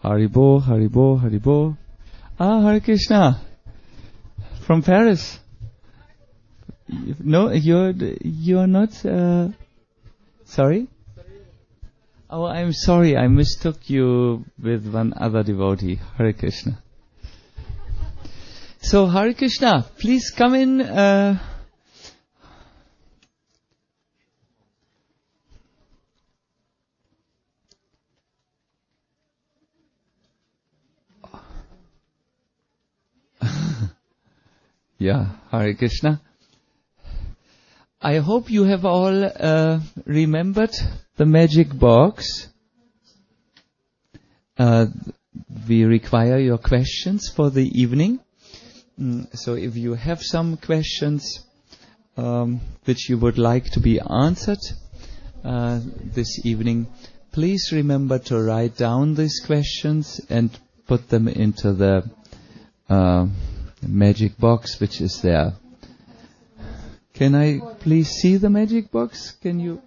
Haribo, Haribo, Haribo. Hare Krishna. From Paris. No, you're not, sorry? Oh, I'm sorry, I mistook you with one other devotee. Hare Krishna. So, Hare Krishna, please come in, Yeah, Hare Krishna. I hope you have all remembered the magic box. We require your questions for the evening. So if you have some questions which you would like to be answered this evening, please remember to write down these questions and put them into the magic box which is there. Can I please see the magic box? Can you?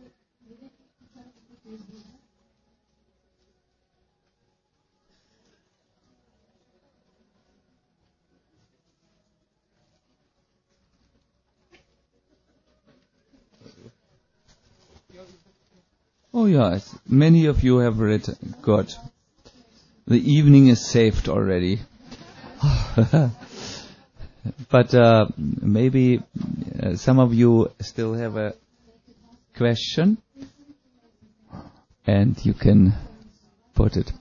Oh yes, many of you have written. Good. The evening is saved already. But maybe some of you still have a question, and you can put it.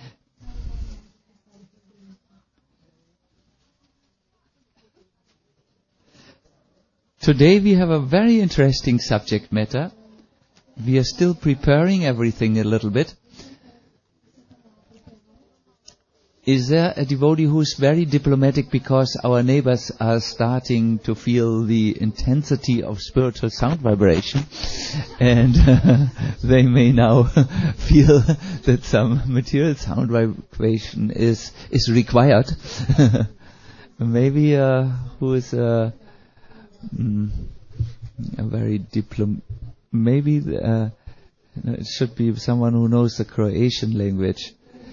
Today we have a very interesting subject matter. We are still preparing everything a little bit. Is there a devotee who is very diplomatic because our neighbors are starting to feel the intensity of spiritual sound vibration, and they may now feel that some material sound vibration is required? Maybe who is a very maybe it should be someone who knows the Croatian language.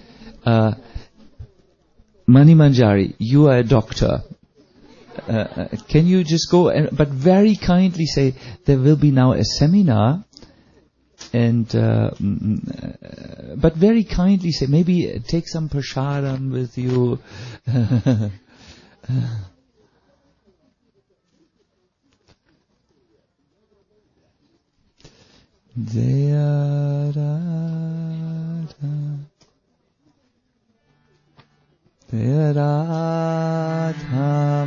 Mani Manjari, you are a doctor. Can you just go but very kindly say there will be now a seminar, and but very kindly say maybe take some prasadam with you. Jaya Radha Radha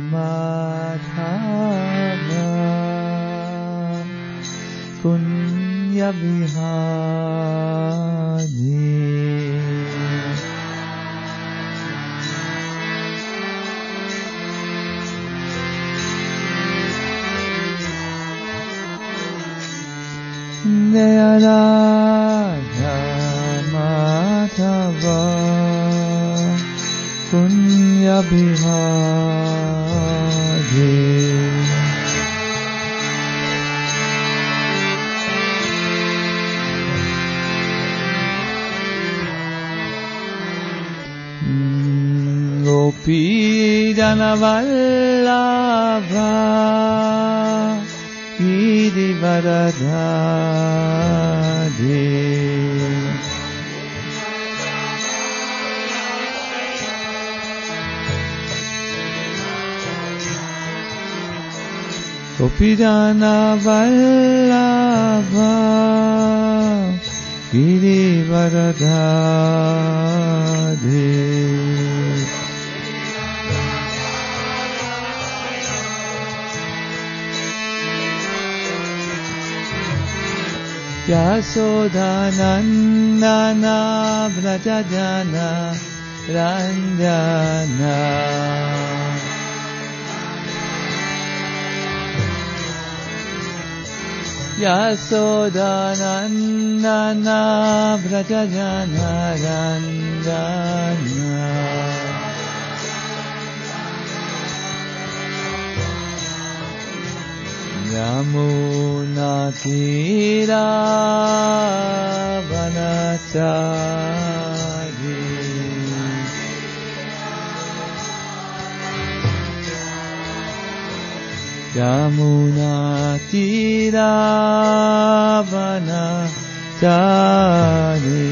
Madhava Punya Vihani Jaya Radha Madhava Punya Bihari Gopi Jana Vallabha Girivaradhari Gopijana Vallabha Girivaradhari Yasodhanandana Vrajajana Ranjana Yasodhanandana Vrajajana Ranjana Yamuna Tira Vanachari Yamuna Tiravana Tani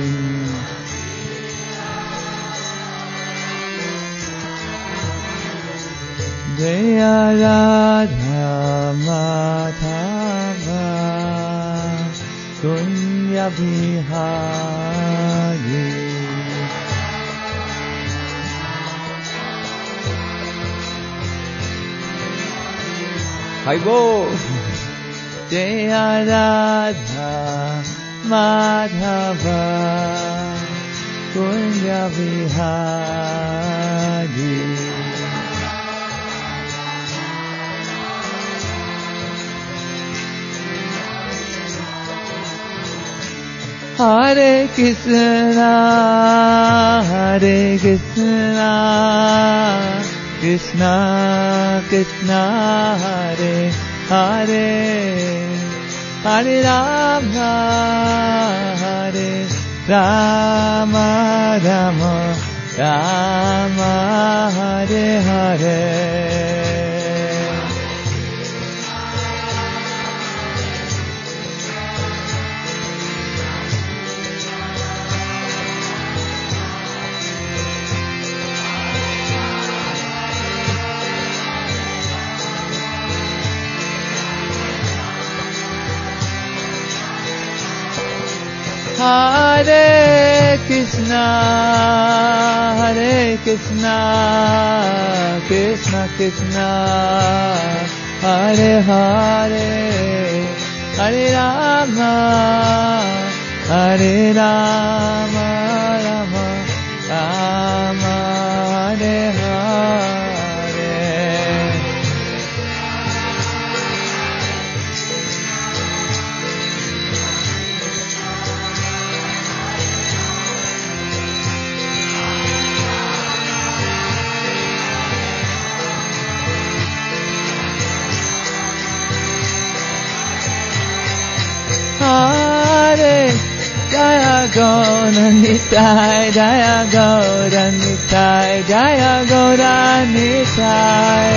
Jaya Radha Madhava Kunya Bihari Haibo Jaya Radha Madhava Kunya Bihari Hare Krishna Krishna Krishna Hare Hare Hare Rama Hare Rama Rama Rama Hare Hare Hare Krishna Krishna Krishna Hare Hare Hare Rama Hare Rama Rama Rama Hare Hare Hare Jaya Gaura Nitai Jaya Gaura Nitai Jaya Gaura Nitai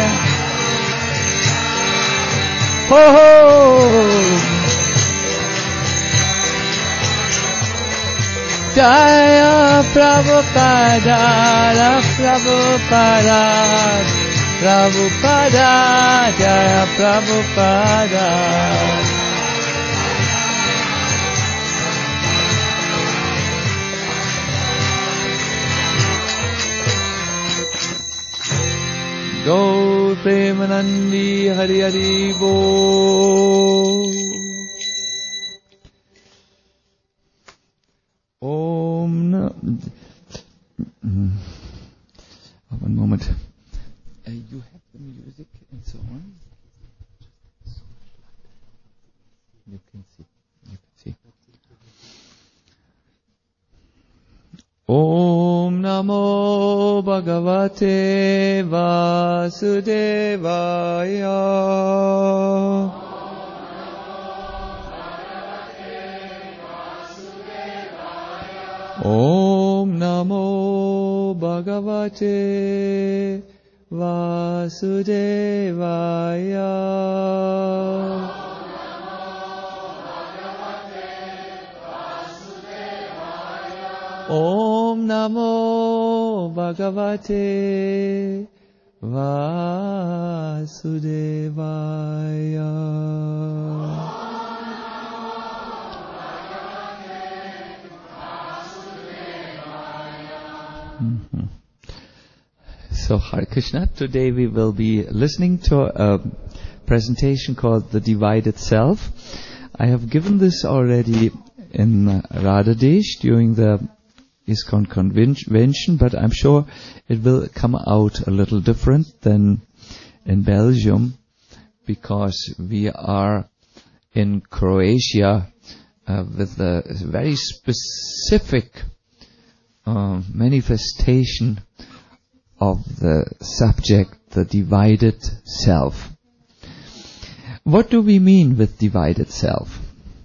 Ho ho Jaya Prabhupada Prabhupada Prabhupada Jaya Prabhupada Gaur Premanandi Hari Hari Bol Om One moment. You have the music and so on. You can see. Om Namo Bhagavate Vasudevaya Om Namo Bhagavate Vasudevaya Om Namo Bhagavate Vasudevaya So Hare Krishna, today we will be listening to a presentation called The Divided Self. I have given this already in Radhadesh during the ISKCON convention, but I'm sure it will come out a little different than in Belgium, because we are in Croatia with a very specific manifestation of the subject, the divided self. What do we mean with divided self?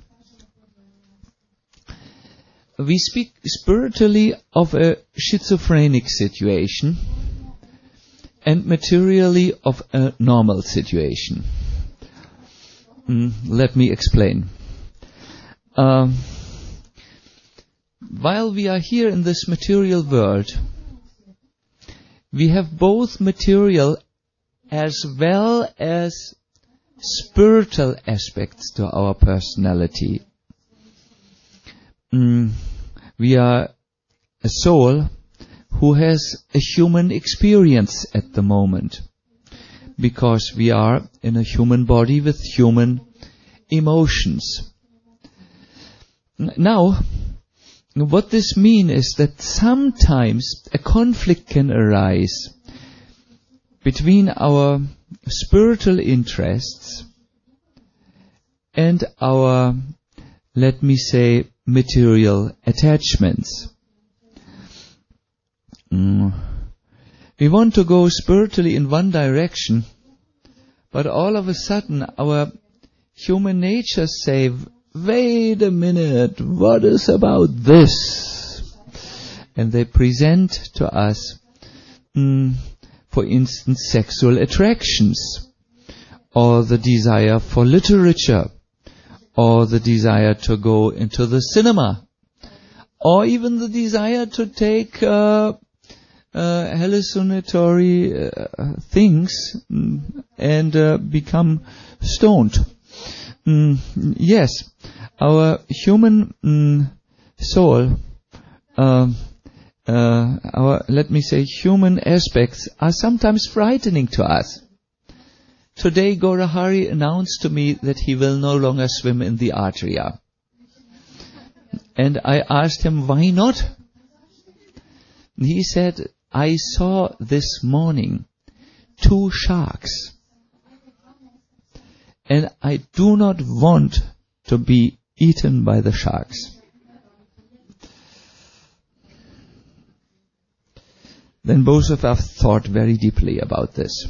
We speak spiritually of a schizophrenic situation and materially of a normal situation. Let me explain. While we are here in this material world, we have both material as well as spiritual aspects to our personality. We are a soul who has a human experience at the moment, because we are in a human body with human emotions. Now, what this means is that sometimes a conflict can arise between our spiritual interests and our, let me say, material attachments. We want to go spiritually in one direction, but all of a sudden our human nature say, wait a minute, what is about this? And they present to us, for instance, sexual attractions, or the desire for literature, or the desire to go into the cinema, or even the desire to take hallucinatory things and become stoned. Yes, our human soul, our, let me say, human aspects are sometimes frightening to us. Today Gaurahari announced to me that he will no longer swim in the Atria. And I asked him, why not? He said, I saw this morning 2 sharks. And I do not want to be eaten by the sharks. Then both of us thought very deeply about this.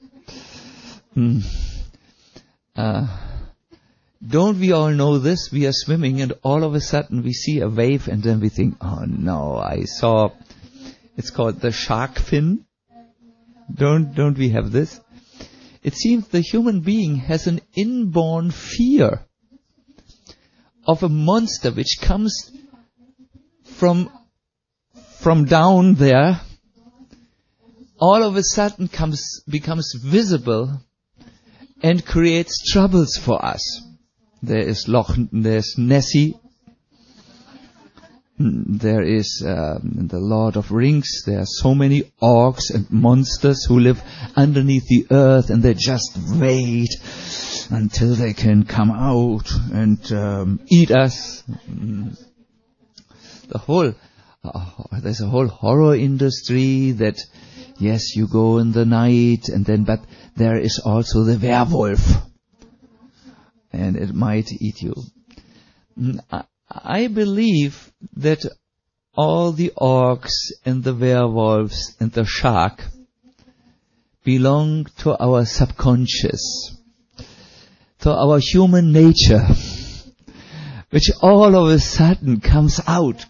Don't we all know this? We are swimming and all of a sudden we see a wave and then we think, oh no, I saw, it's called the shark fin. Don't we have this? It seems the human being has an inborn fear of a monster which comes from down there, all of a sudden becomes visible and creates troubles for us. There's Nessie. There is the Lord of Rings. There are so many orcs and monsters who live underneath the earth, and they just wait until they can come out and eat us. There's a whole horror industry that, yes, you go in the night, but there is also the werewolf, and it might eat you. I believe that all the orcs and the werewolves and the shark belong to our subconscious, to our human nature, which all of a sudden comes out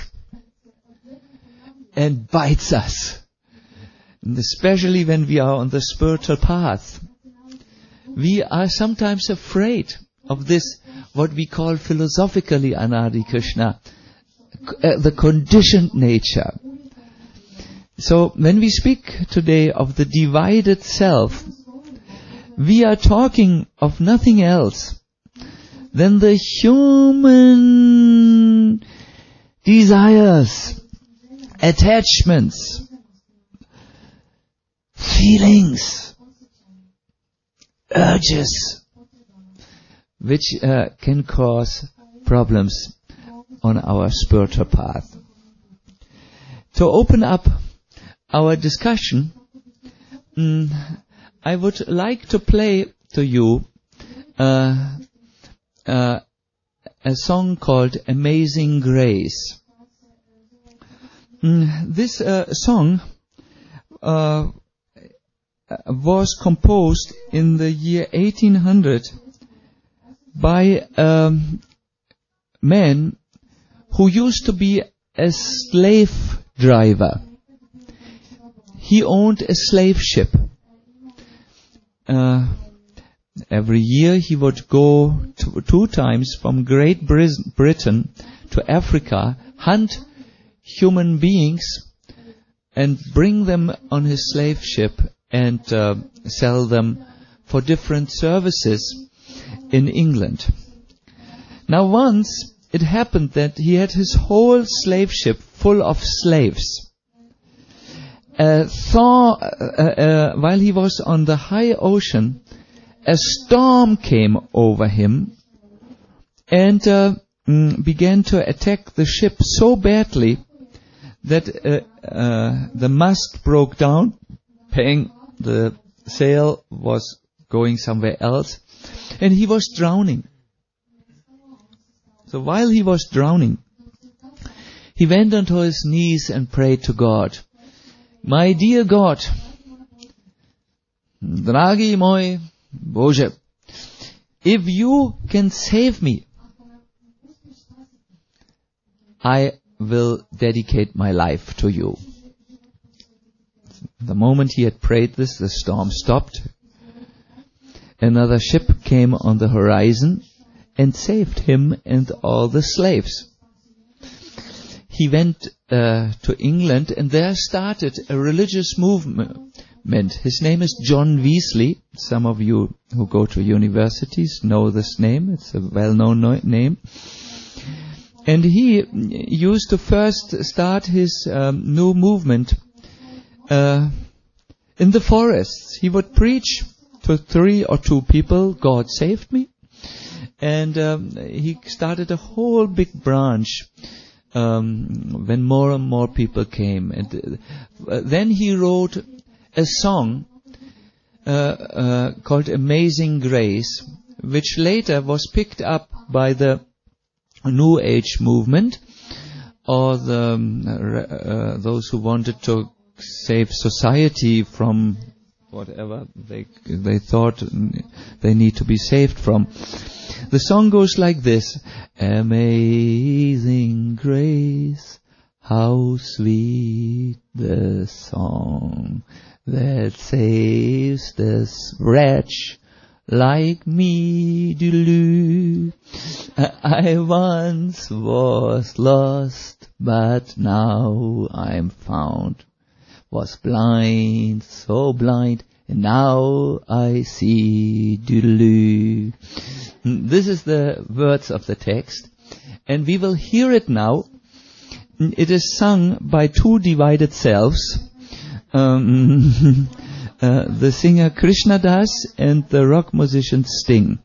and bites us. And especially when we are on the spiritual path, we are sometimes afraid of this, what we call philosophically, Anadi Krishna, the conditioned nature. So when we speak today of the divided self, we are talking of nothing else than the human desires, attachments, feelings, urges, which can cause problems on our spiritual path. To open up our discussion, I would like to play to you a song called Amazing Grace. This song was composed in the year 1800 by a man who used to be a slave driver. he owned a slave ship. Every year he would go 2 times from Great Britain to Africa, hunt human beings and bring them on his slave ship and sell them for different services in England. Now once it happened that he had his whole slave ship full of slaves. While he was on the high ocean, a storm came over him and began to attack the ship so badly that the mast broke down, the sail was going somewhere else, and he was drowning. So while he was drowning, he went onto his knees and prayed to God. My dear God, dragi moj Bože, if you can save me, I will dedicate my life to you. The moment he had prayed this, the storm stopped. Another ship came on the horizon and saved him and all the slaves. He went to England and there started a religious movement. His name is John Wesley. Some of you who go to universities know this name. It's a well-known name. And he used to first start his new movement in the forests. He would preach to 3 or 2 people, God saved me. And he started a whole big branch when more and more people came. And then he wrote a song called Amazing Grace, which later was picked up by the New Age movement, or those who wanted to save society from whatever they thought they need to be saved from. The song goes like this: Amazing grace, how sweet the song that saves this wretch like me. I once was lost, but now I'm found. Was blind, so blind, and now I see. This is the words of the text, and we will hear it now. It is sung by 2 divided selves. The singer Krishna Das and the rock musician Sting.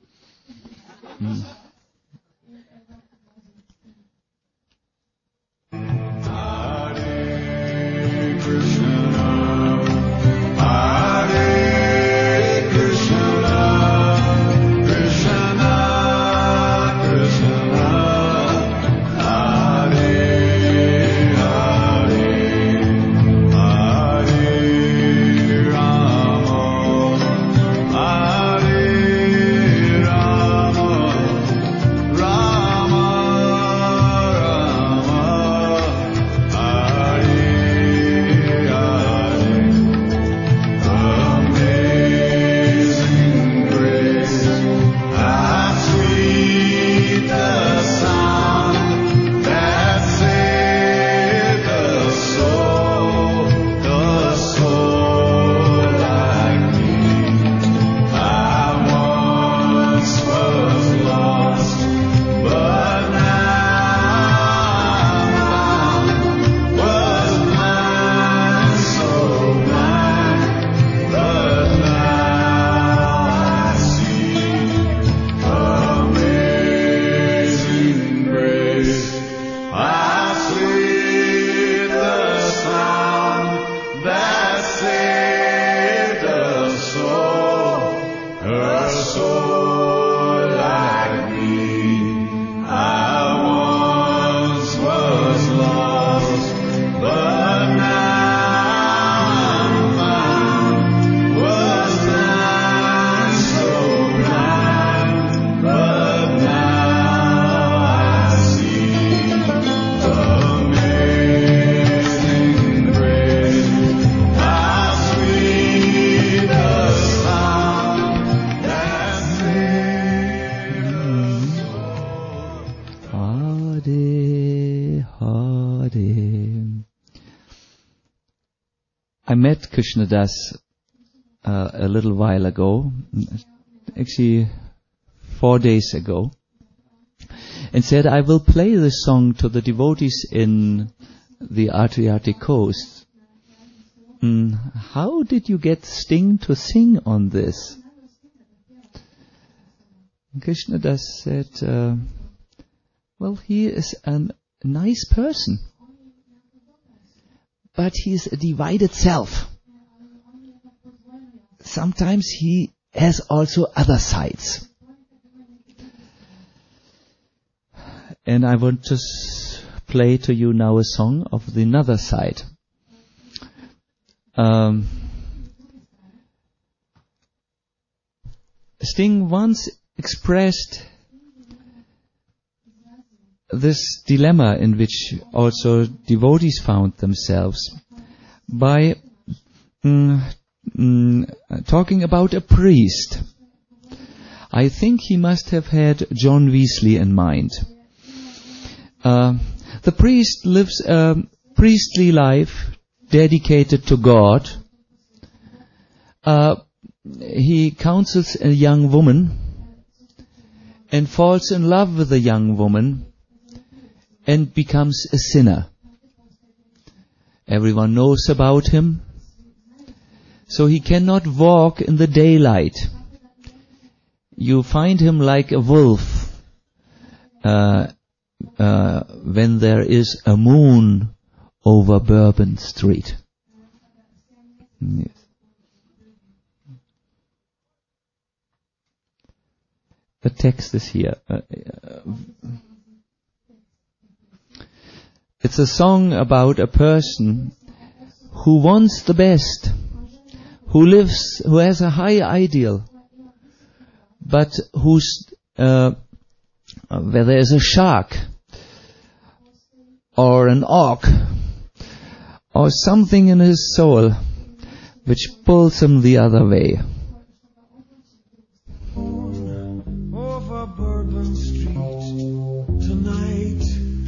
I met Krishnadas a little while ago, actually 4 days ago, and said, I will play this song to the devotees in the Adriatic coast. How did you get Sting to sing on this? Krishnadas said, well, he is a nice person, but he is a divided self. Sometimes he has also other sides. And I want to play to you now a song of the other side. Sting once expressed this dilemma in which also devotees found themselves by talking about a priest. I think he must have had John Wesley in mind. The priest lives a priestly life dedicated to God. He counsels a young woman and falls in love with the young woman and becomes a sinner. Everyone knows about him. So he cannot walk in the daylight. You find him like a wolf when there is a moon over Bourbon Street. Yes. The text is here. It's a song about a person who wants the best, who has a high ideal, but where there is a shark or an auk or something in his soul which pulls him the other way. Over Bourbon Street tonight,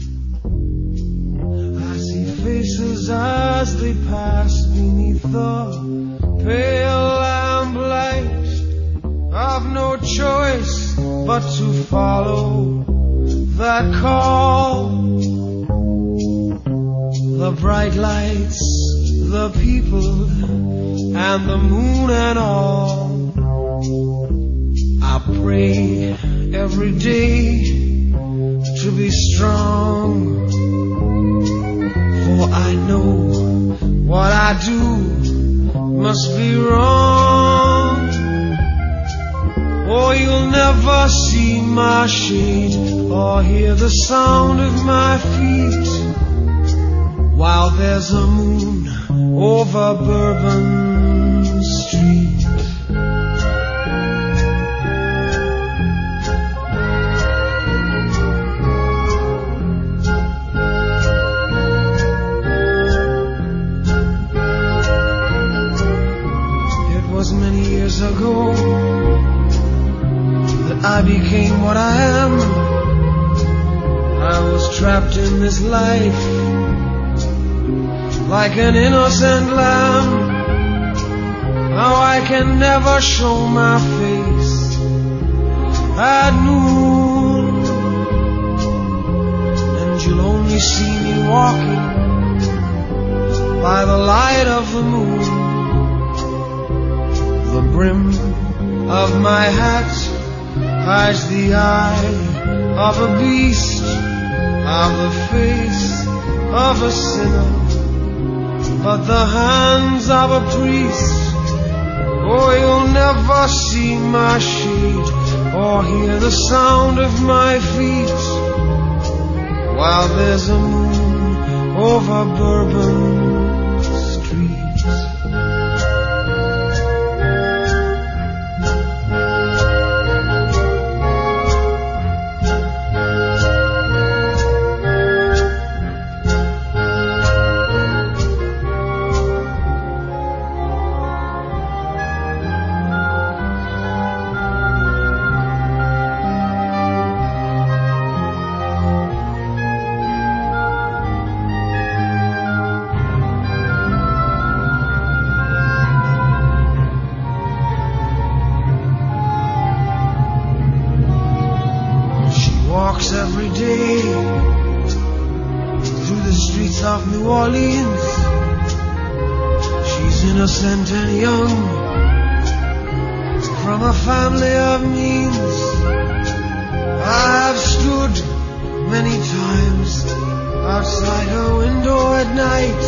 I see faces as they pass beneath the pale lamplight. I've no choice but to follow that call. The bright lights, the people, and the moon and all. I pray every day to be strong, for I know what I do must be wrong. Oh, you'll never see my shade or hear the sound of my feet while there's a moon over Bourbon Street. It was many years ago that I became what I am. I was trapped in this life like an innocent lamb. Now I can never show my face at noon, and you'll only see me walking by the light of the moon. The brim of my hat hides the eye of a beast, of the face of a sinner, but the hands of a priest. Oh, you'll never see my shade or hear the sound of my feet while there's a moon over Bourbon Street. innocent and young, from a family of means. I have stood many times outside her window at night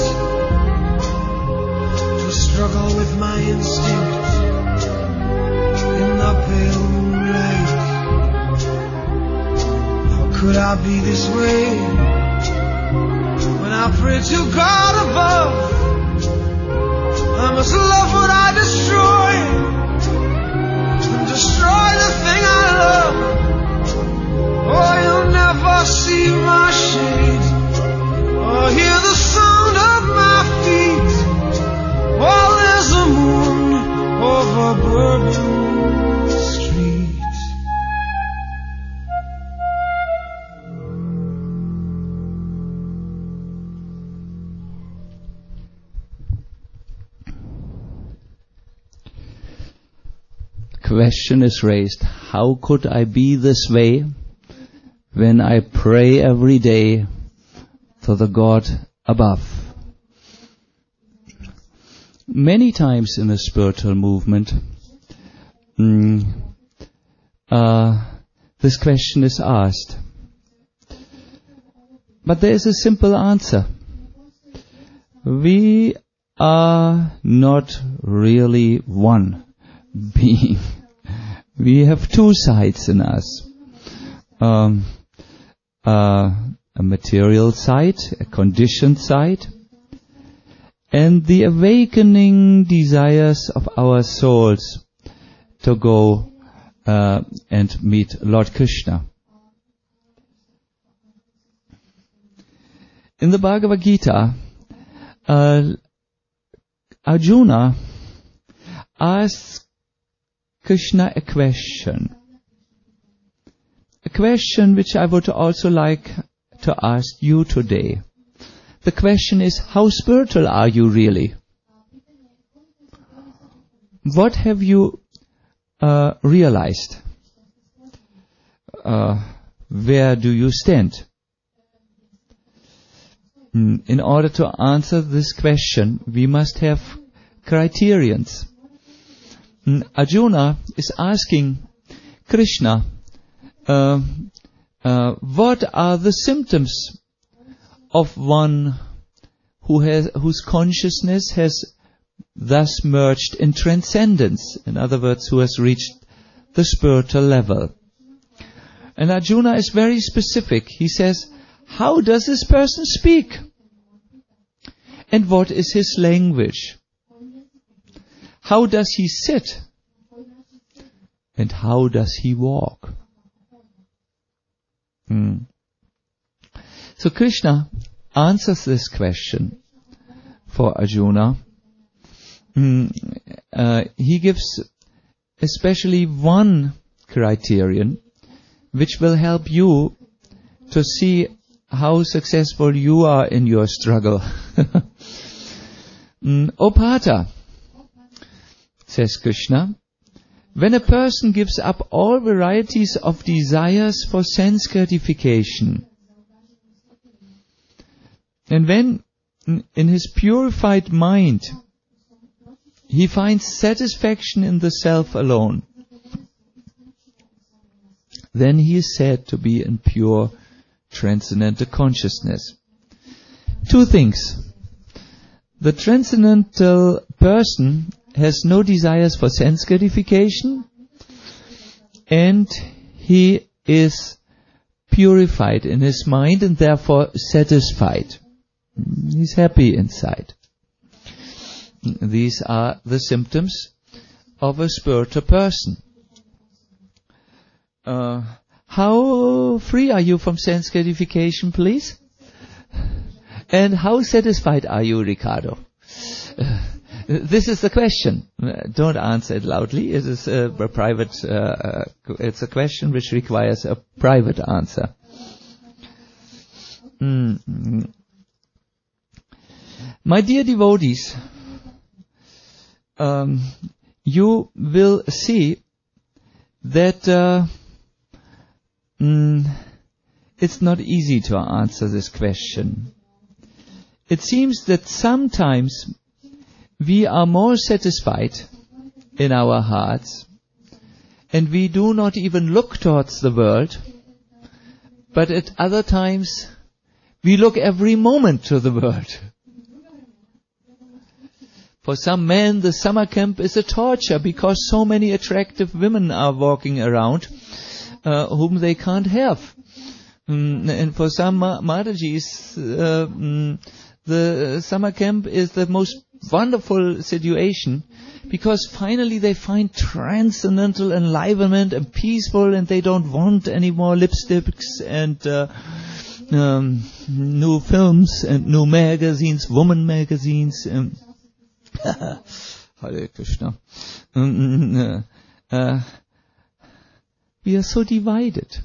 to struggle with my instinct in the pale moonlight. How could I be this way when I pray to God above? I must love what I destroy and destroy the thing I love. Oh, you'll never see my shade or hear the sound of my feet while there's a moon over Bourbon Street. Question is raised, how could I be this way when I pray every day to the God above? Many times in the spiritual movement, this question is asked. But there is a simple answer. We are not really one being. We have two sides in us. A material side, a conditioned side, and the awakening desires of our souls to go and meet Lord Krishna. In the Bhagavad Gita, Arjuna asks Krishna a question which I would also like to ask you today. The question is, how spiritual are you really? What have you realized? Where do you stand? In order to answer this question, we must have criterions. Arjuna is asking Krishna, what are the symptoms of one whose consciousness has thus merged in transcendence? In other words, who has reached the spiritual level. And Arjuna is very specific. He says, how does this person speak? And what is his language? How does he sit? And how does he walk? So Krishna answers this question for Arjuna. He gives especially one criterion which will help you to see how successful you are in your struggle. O Partha, says Krishna, when a person gives up all varieties of desires for sense gratification, and when in his purified mind he finds satisfaction in the self alone, then he is said to be in pure transcendental consciousness. Two things. The transcendental person has no desires for sense gratification, and he is purified in his mind and therefore satisfied. He's happy inside. These are the symptoms of a spiritual person. How free are you from sense gratification, please? And how satisfied are you, Ricardo? This is the question. Don't answer it loudly. It is a private. It's a question which requires a private answer. My dear devotees, you will see that it's not easy to answer this question. It seems that sometimes we are more satisfied in our hearts, and we do not even look towards the world, but at other times we look every moment to the world. For some men, the summer camp is a torture because so many attractive women are walking around whom they can't have. And for some Matajis, the summer camp is the most wonderful situation because finally they find transcendental enlivenment and peaceful, and they don't want any more lipsticks and new films and new magazines, woman magazines. Hare Krishna. We are so divided.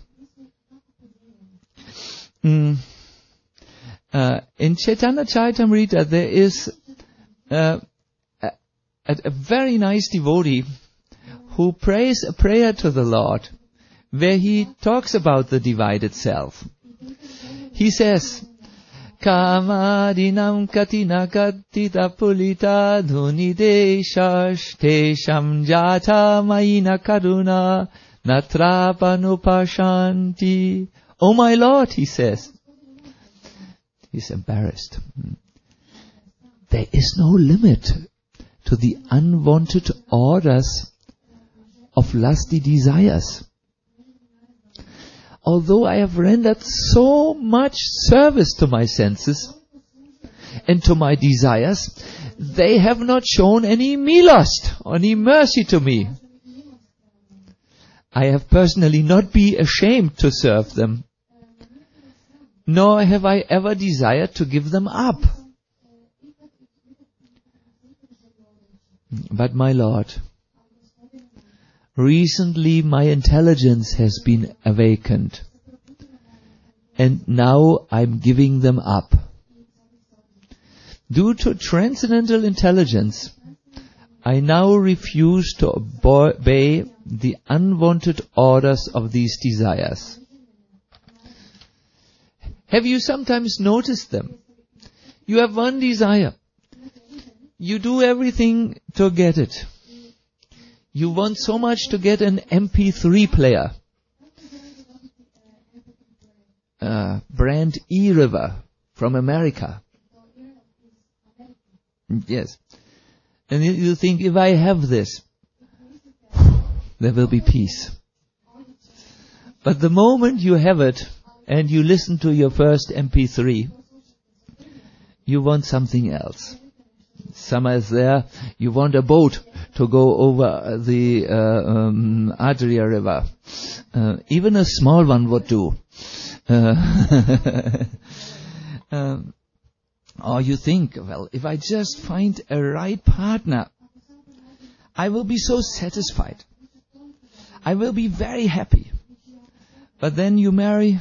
In Chaitanya Charitamrita there is a very nice devotee who prays a prayer to the Lord where he talks about the divided self. He says, Kamadinam katina katita pulita dhuni deshash tesham jata maina karuna natrapanupashanti. Oh my Lord, he says. He's embarrassed. There is no limit to the unwanted orders of lusty desires. Although I have rendered so much service to my senses and to my desires, they have not shown any milost, any mercy to me. I have personally not been ashamed to serve them, nor have I ever desired to give them up. But my Lord, recently my intelligence has been awakened, and now I'm giving them up. Due to transcendental intelligence, I now refuse to obey the unwanted orders of these desires. Have you sometimes noticed them? You have one desire. You do everything to get it. You want so much to get an MP3 player. Brand E-River from America. Yes. And you think, if I have this, there will be peace. But the moment you have it, and you listen to your first MP3, you want something else. Summer is there, you want a boat to go over the Adria River. Even a small one would do. Or you think, well, if I just find a right partner, I will be so satisfied. I will be very happy. But then you marry,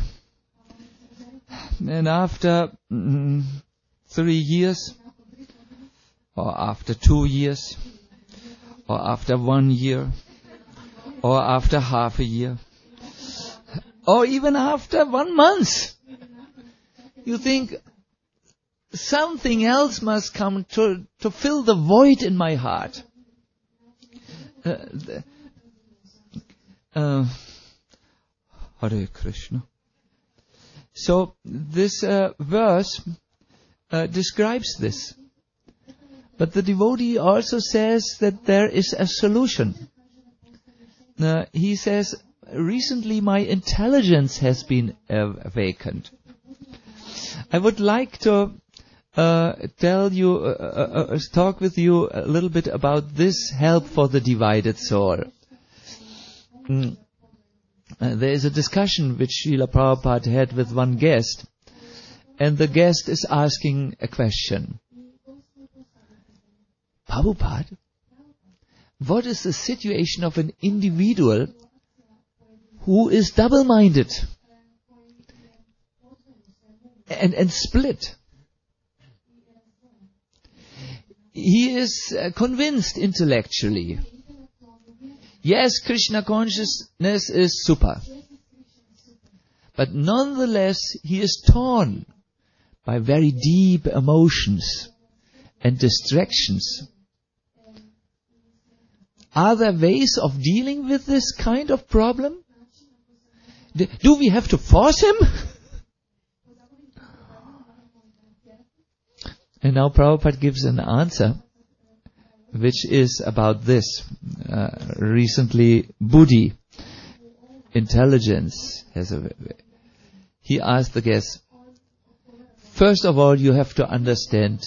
and after 3 years, or after 2 years, or after 1 year, or after half a year, or even after 1 month, you think something else must come to fill the void in my heart. Hare Krishna. So this verse describes this. But the devotee also says that there is a solution. He says, recently my intelligence has been awakened. I would like to talk with you a little bit about this help for the divided soul. There is a discussion which Srila Prabhupada had with one guest, and the guest is asking a question. Prabhupada, what is the situation of an individual who is double-minded and split? He is convinced intellectually. Yes, Krishna consciousness is super. But nonetheless, he is torn by very deep emotions and distractions Are there ways of dealing with this kind of problem? Do we have to force him? And now Prabhupada gives an answer, which is about this. Recently, Buddhi, intelligence, he asked the guest, first of all, you have to understand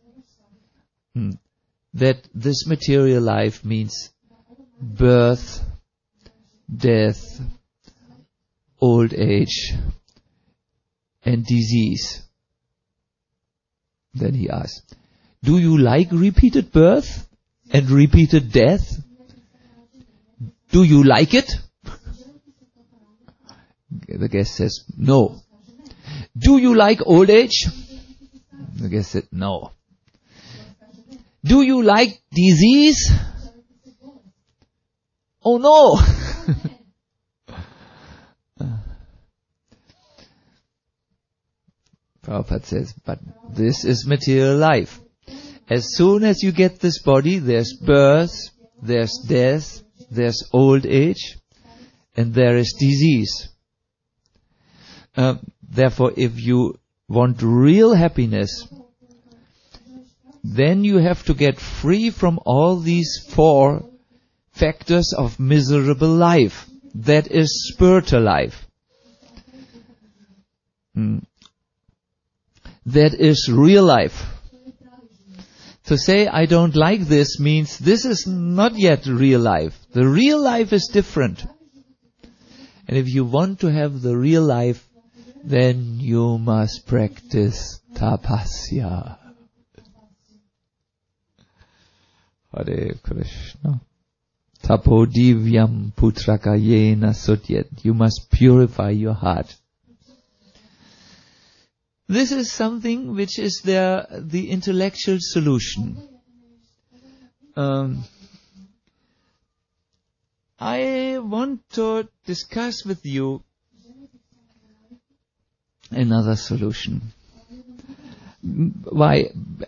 that this material life means birth, death, old age, and disease. Then he asked, do you like repeated birth and repeated death? Do you like it? The guest says, no. Do you like old age? The guest said, no. Do you like disease? Oh no! Prabhupada says, but this is material life. As soon as you get this body, there's birth, there's death, there's old age, and there is disease. Therefore, if you want real happiness, then you have to get free from all these 4 factors of miserable life. That is spiritual life. That is real life. To say I don't like this means this is not yet real life. The real life is different. And if you want to have the real life, then you must practice tapasya. Hare Krishna. Tapodivyam putrakayena sudyat. You must purify your heart. This is something which is the intellectual solution. I want to discuss with you another solution. Why?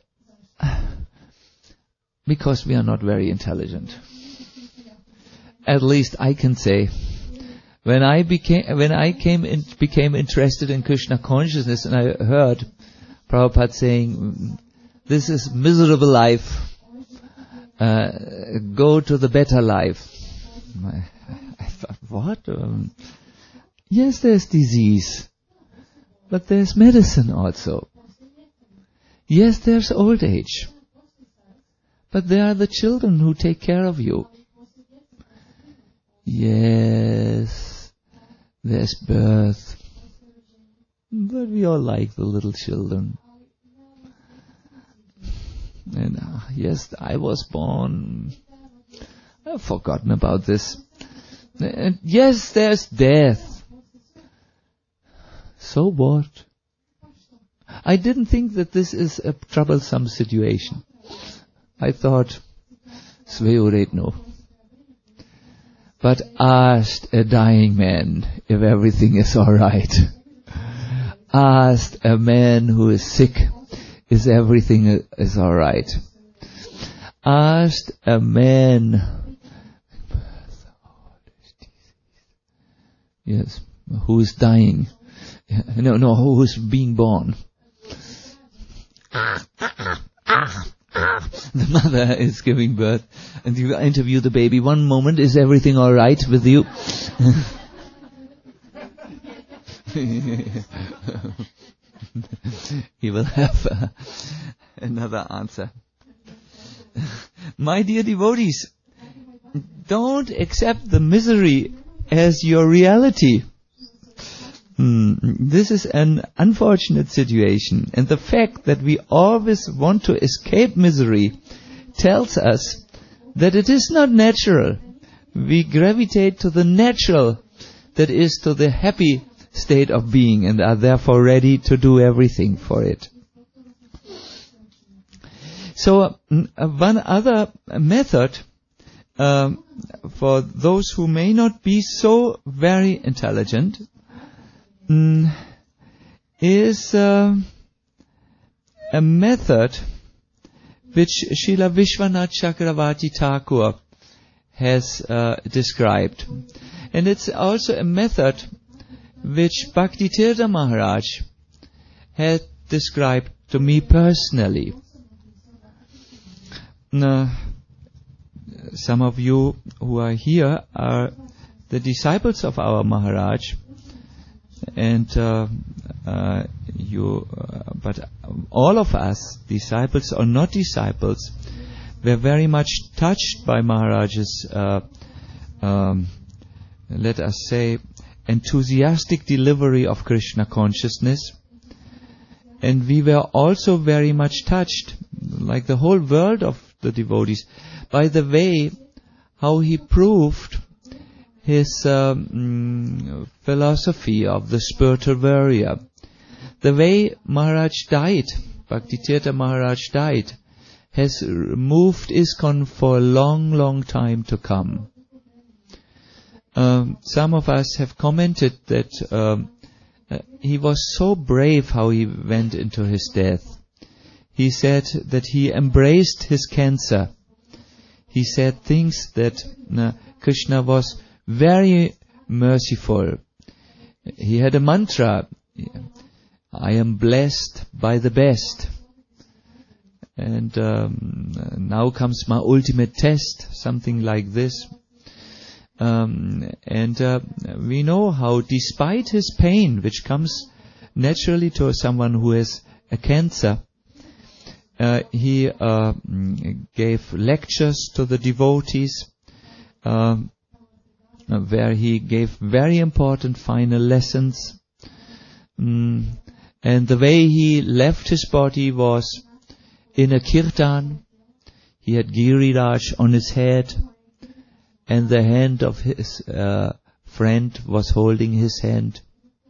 Because we are not very intelligent. At least I can say, when I became interested in Krishna consciousness, and I heard Prabhupada saying, "This is miserable life. Go to the better life." I thought, what? Yes, there's disease, but there's medicine also. Yes, there's old age, but there are the children who take care of you. Yes, there's birth, but we all like the little children. And yes, I was born. I've forgotten about this. And yes, there's death. So what? I didn't think that this is a troublesome situation. I thought, Sveoretno. But asked a dying man if everything is alright. Asked a man who is sick, is everything is alright. Asked a man, yes, who is dying. No, who is being born. The mother is giving birth, and you interview the baby. One moment, is everything all right with you? He will have another answer. My dear devotees, don't accept the misery as your reality. This is an unfortunate situation, and the fact that we always want to escape misery tells us that it is not natural. We gravitate to the natural, that is to the happy state of being, and are therefore ready to do everything for it. So one other method for those who may not be so very intelligent is a method which Srila Vishwanath Chakravarti Thakur has described. And it's also a method which Bhaktitirtha Maharaj had described to me personally. Now, some of you who are here are the disciples of our Maharaj, and but all of us, disciples or not disciples, were very much touched by Maharaj's, let us say, enthusiastic delivery of Krishna consciousness. And we were also very much touched, like the whole world of the devotees, by the way how he proved his philosophy of the spiritual warrior. The way Maharaj died, Bhaktitirtha Maharaj died, has moved ISKCON for a long, long time to come. Some of us have commented that he was so brave how he went into his death. He said that he embraced his cancer. He said things that Krishna was very merciful. He had a mantra, I am blessed by the best. And now comes my ultimate test, something like this. We know how, despite his pain, which comes naturally to someone who has a cancer, he gave lectures to the devotees, where he gave very important final lessons. And the way he left his body was in a kirtan. He had Giriraj on his head, and the hand of his friend was holding his hand.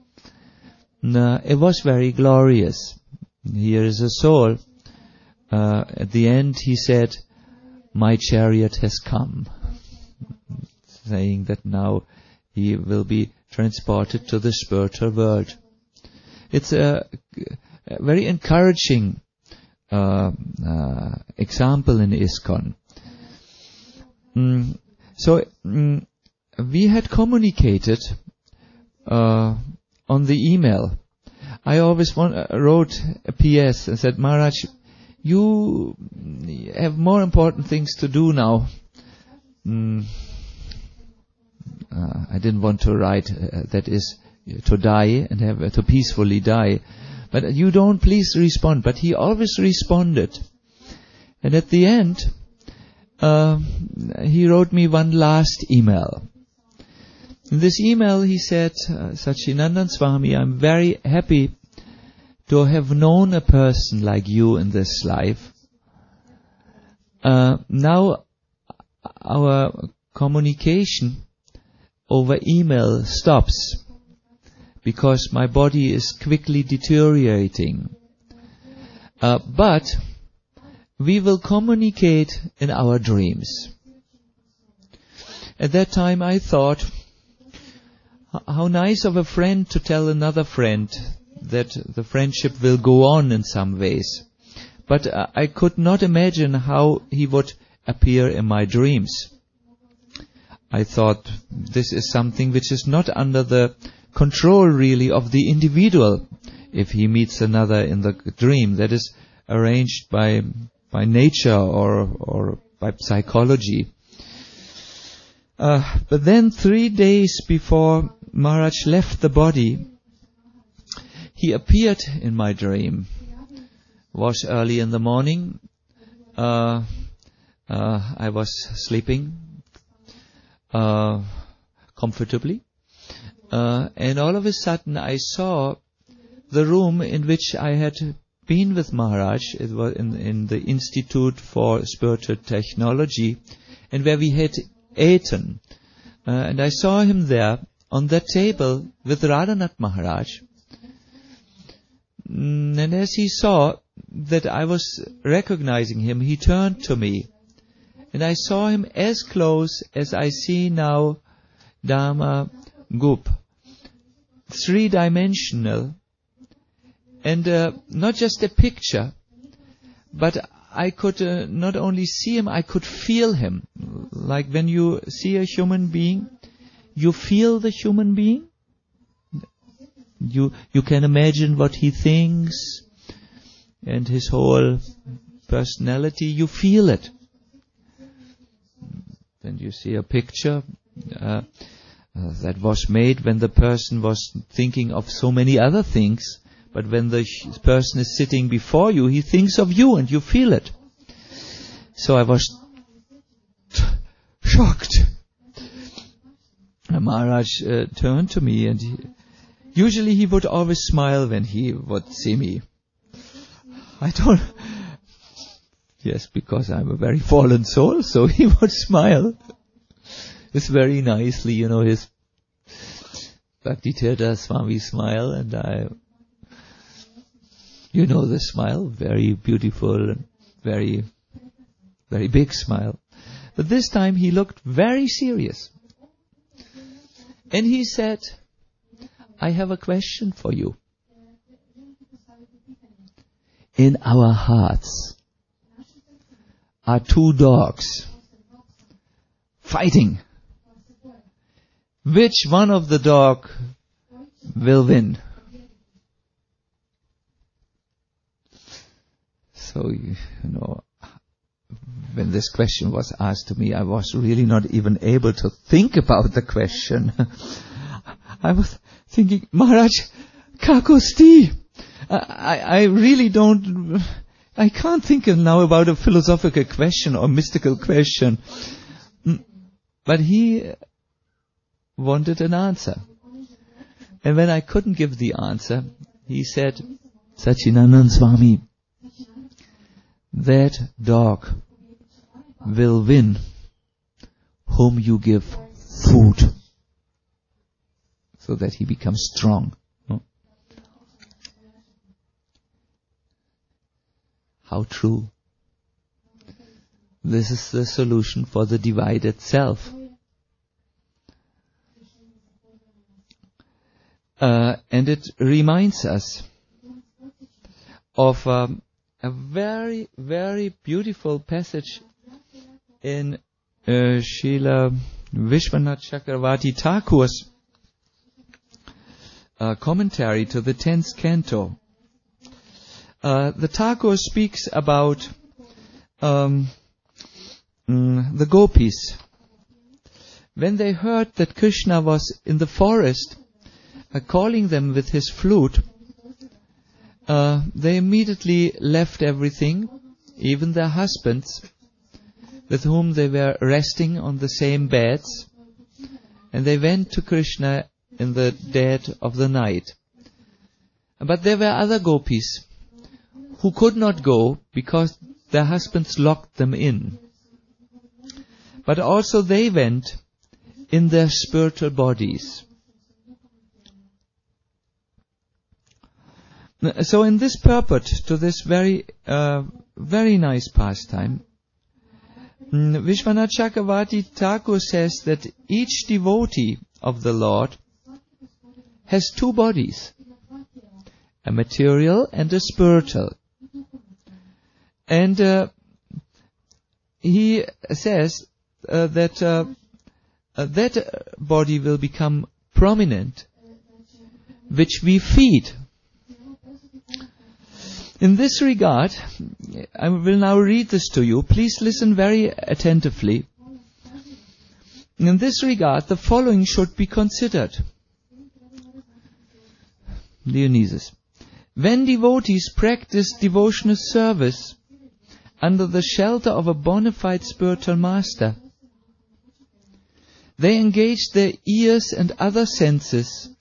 It was very glorious. Here is a soul. At the end he said, my chariot has come, saying that now he will be transported to the spiritual world. It's a very encouraging example in ISKCON. So we had communicated on the email. I always wrote a PS and said, Maharaj, you have more important things to do now. I didn't want to write, that is, to die and have to peacefully die. But you don't please respond. But he always responded. And at the end, he wrote me one last email. In this email he said, Sachinandan Swami, I'm very happy to have known a person like you in this life. Now our communication over email stops because my body is quickly deteriorating. But we will communicate in our dreams. At that time I thought, how nice of a friend to tell another friend that the friendship will go on in some ways. But I could not imagine how he would appear in my dreams. I thought this is something which is not under the control really of the individual. If he meets another in the dream, that is arranged by nature or by psychology. But then 3 days before Maharaj left the body, he appeared in my dream. It was early in the morning. I was sleeping comfortably. And all of a sudden I saw the room in which I had been with Maharaj. It was in the Institute for Spiritual Technology, and where we had eaten. And I saw him there on that table with Radhanath Maharaj. And as he saw that I was recognizing him, he turned to me. And I saw him as close as I see now Dharma Gup. 3-dimensional. And not just a picture, but I could not only see him, I could feel him. like when you see a human being, you feel the human being. You can imagine what he thinks and his whole personality. You feel it. Then you see a picture that was made when the person was thinking of so many other things. But when the person is sitting before you, he thinks of you and you feel it. So I was shocked. And Maharaj turned to me, and usually he would always smile when he would see me. Yes, because I'm a very fallen soul, so he would smile. It's very nicely, his Bhaktitirtha Swami smile, and the smile, very beautiful and very, very big smile. But this time he looked very serious. And he said, I have a question for you. In our hearts are two dogs fighting. Which one of the dog will win? So, when this question was asked to me, I was really not even able to think about the question. I was thinking, Maharaj, kakosti? I really I can't think now about a philosophical question or mystical question. But he wanted an answer. And when I couldn't give the answer, he said, Satchidananda Swami, that dog will win whom you give food, so that he becomes strong. How true. This is the solution for the divided self. And it reminds us of a very, very beautiful passage in Srila Vishwanath Chakravarti Thakur's commentary to the 10th canto. The Thakur speaks about the gopis. When they heard that Krishna was in the forest, calling them with his flute, they immediately left everything, even their husbands, with whom they were resting on the same beds, and they went to Krishna in the dead of the night. But there were other gopis who could not go because their husbands locked them in. But also they went in their spiritual bodies. So in this purport to this very, very nice pastime, Vishwanath Chakravarti Thakur says that each devotee of the Lord has two bodies, a material and a spiritual. And he says that that body will become prominent, which we feed. In this regard, I will now read this to you. Please listen very attentively. In this regard, the following should be considered. Dionysus. When devotees practice devotional service under the shelter of a bona fide spiritual master, they engage their ears and other senses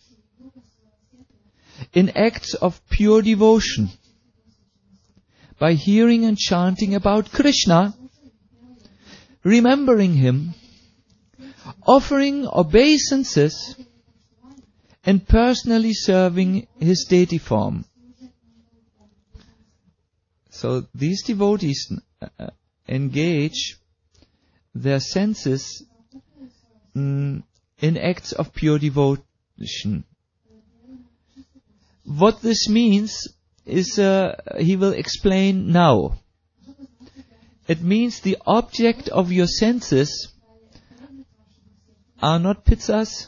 in acts of pure devotion by hearing and chanting about Krishna, remembering him, offering obeisances, and personally serving his deity form. So these devotees engage their senses in acts of pure devotion. What this means is, he will explain now. It means the object of your senses are not pizzas.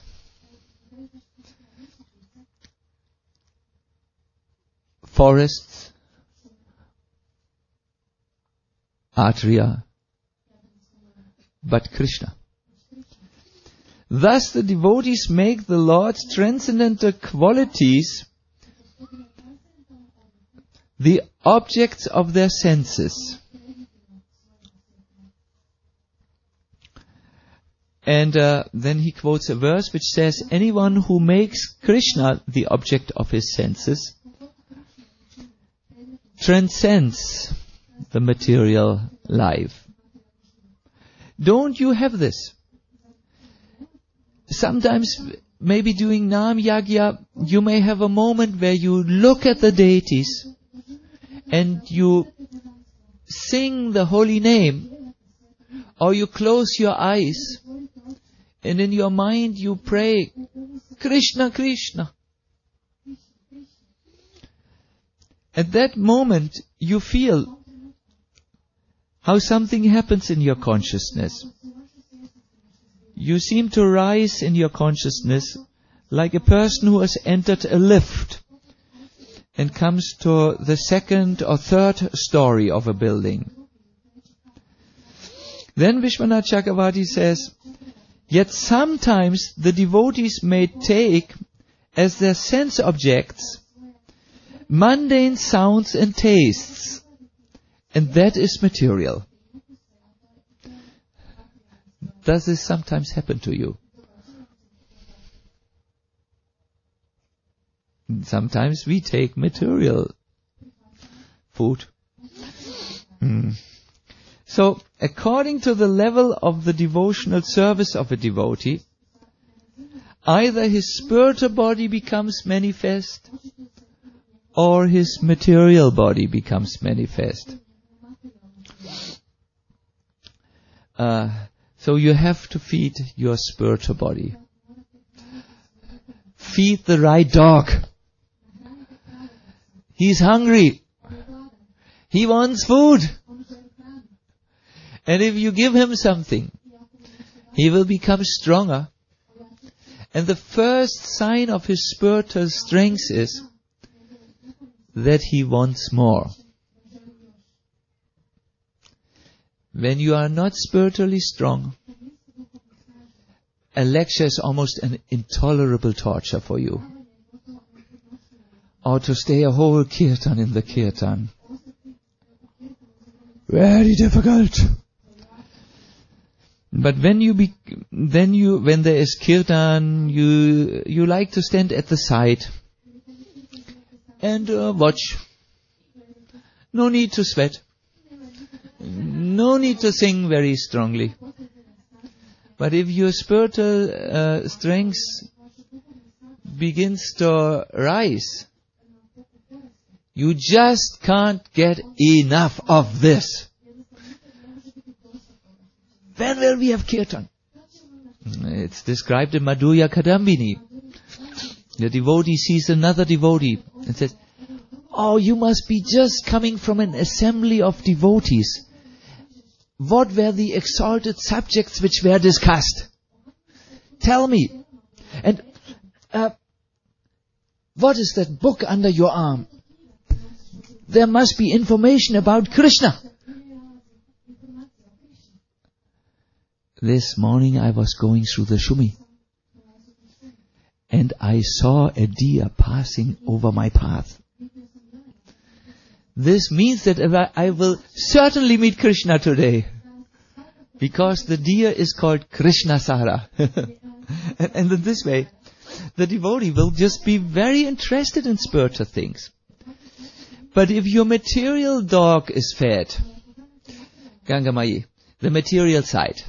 Forests, atria, but Krishna. Thus the devotees make the Lord's transcendental qualities the objects of their senses. And then he quotes a verse which says, anyone who makes Krishna the object of his senses transcends the material life. Don't you have this? Sometimes, maybe doing Nam Yagya, you may have a moment where you look at the deities and you sing the holy name, or you close your eyes and in your mind you pray, Krishna, Krishna. At that moment you feel how something happens in your consciousness. You seem to rise in your consciousness like a person who has entered a lift and comes to the second or third story of a building. Then Vishwanath Chakravarti says, yet sometimes the devotees may take as their sense objects mundane sounds and tastes, and that is material. Does this sometimes happen to you? Sometimes we take material food. So, according to the level of the devotional service of a devotee, either his spiritual body becomes manifest, or his material body becomes manifest. So you have to feed your spiritual body. Feed the right dog. He's hungry. He wants food. And if you give him something, he will become stronger. And the first sign of his spiritual strength is that he wants more. When you are not spiritually strong, a lecture is almost an intolerable torture for you. Or to stay a whole kirtan in the kirtan. Very difficult. But when there is kirtan, you like to stand at the side and watch. No need to sweat. No need to sing very strongly. But if your spiritual strength begins to rise, you just can't get enough of this. When will we have kirtan? It's described in Madhurya Kadambini. The devotee sees another devotee and says, oh, you must be just coming from an assembly of devotees. What were the exalted subjects which were discussed? Tell me. And what is that book under your arm? There must be information about Krishna. This morning I was going through the Shumi and I saw a deer passing over my path. This means that I will certainly meet Krishna today, because the deer is called Krishnasara. And in this way, the devotee will just be very interested in spiritual things. But if your material dog is fed, Gangamai, the material side,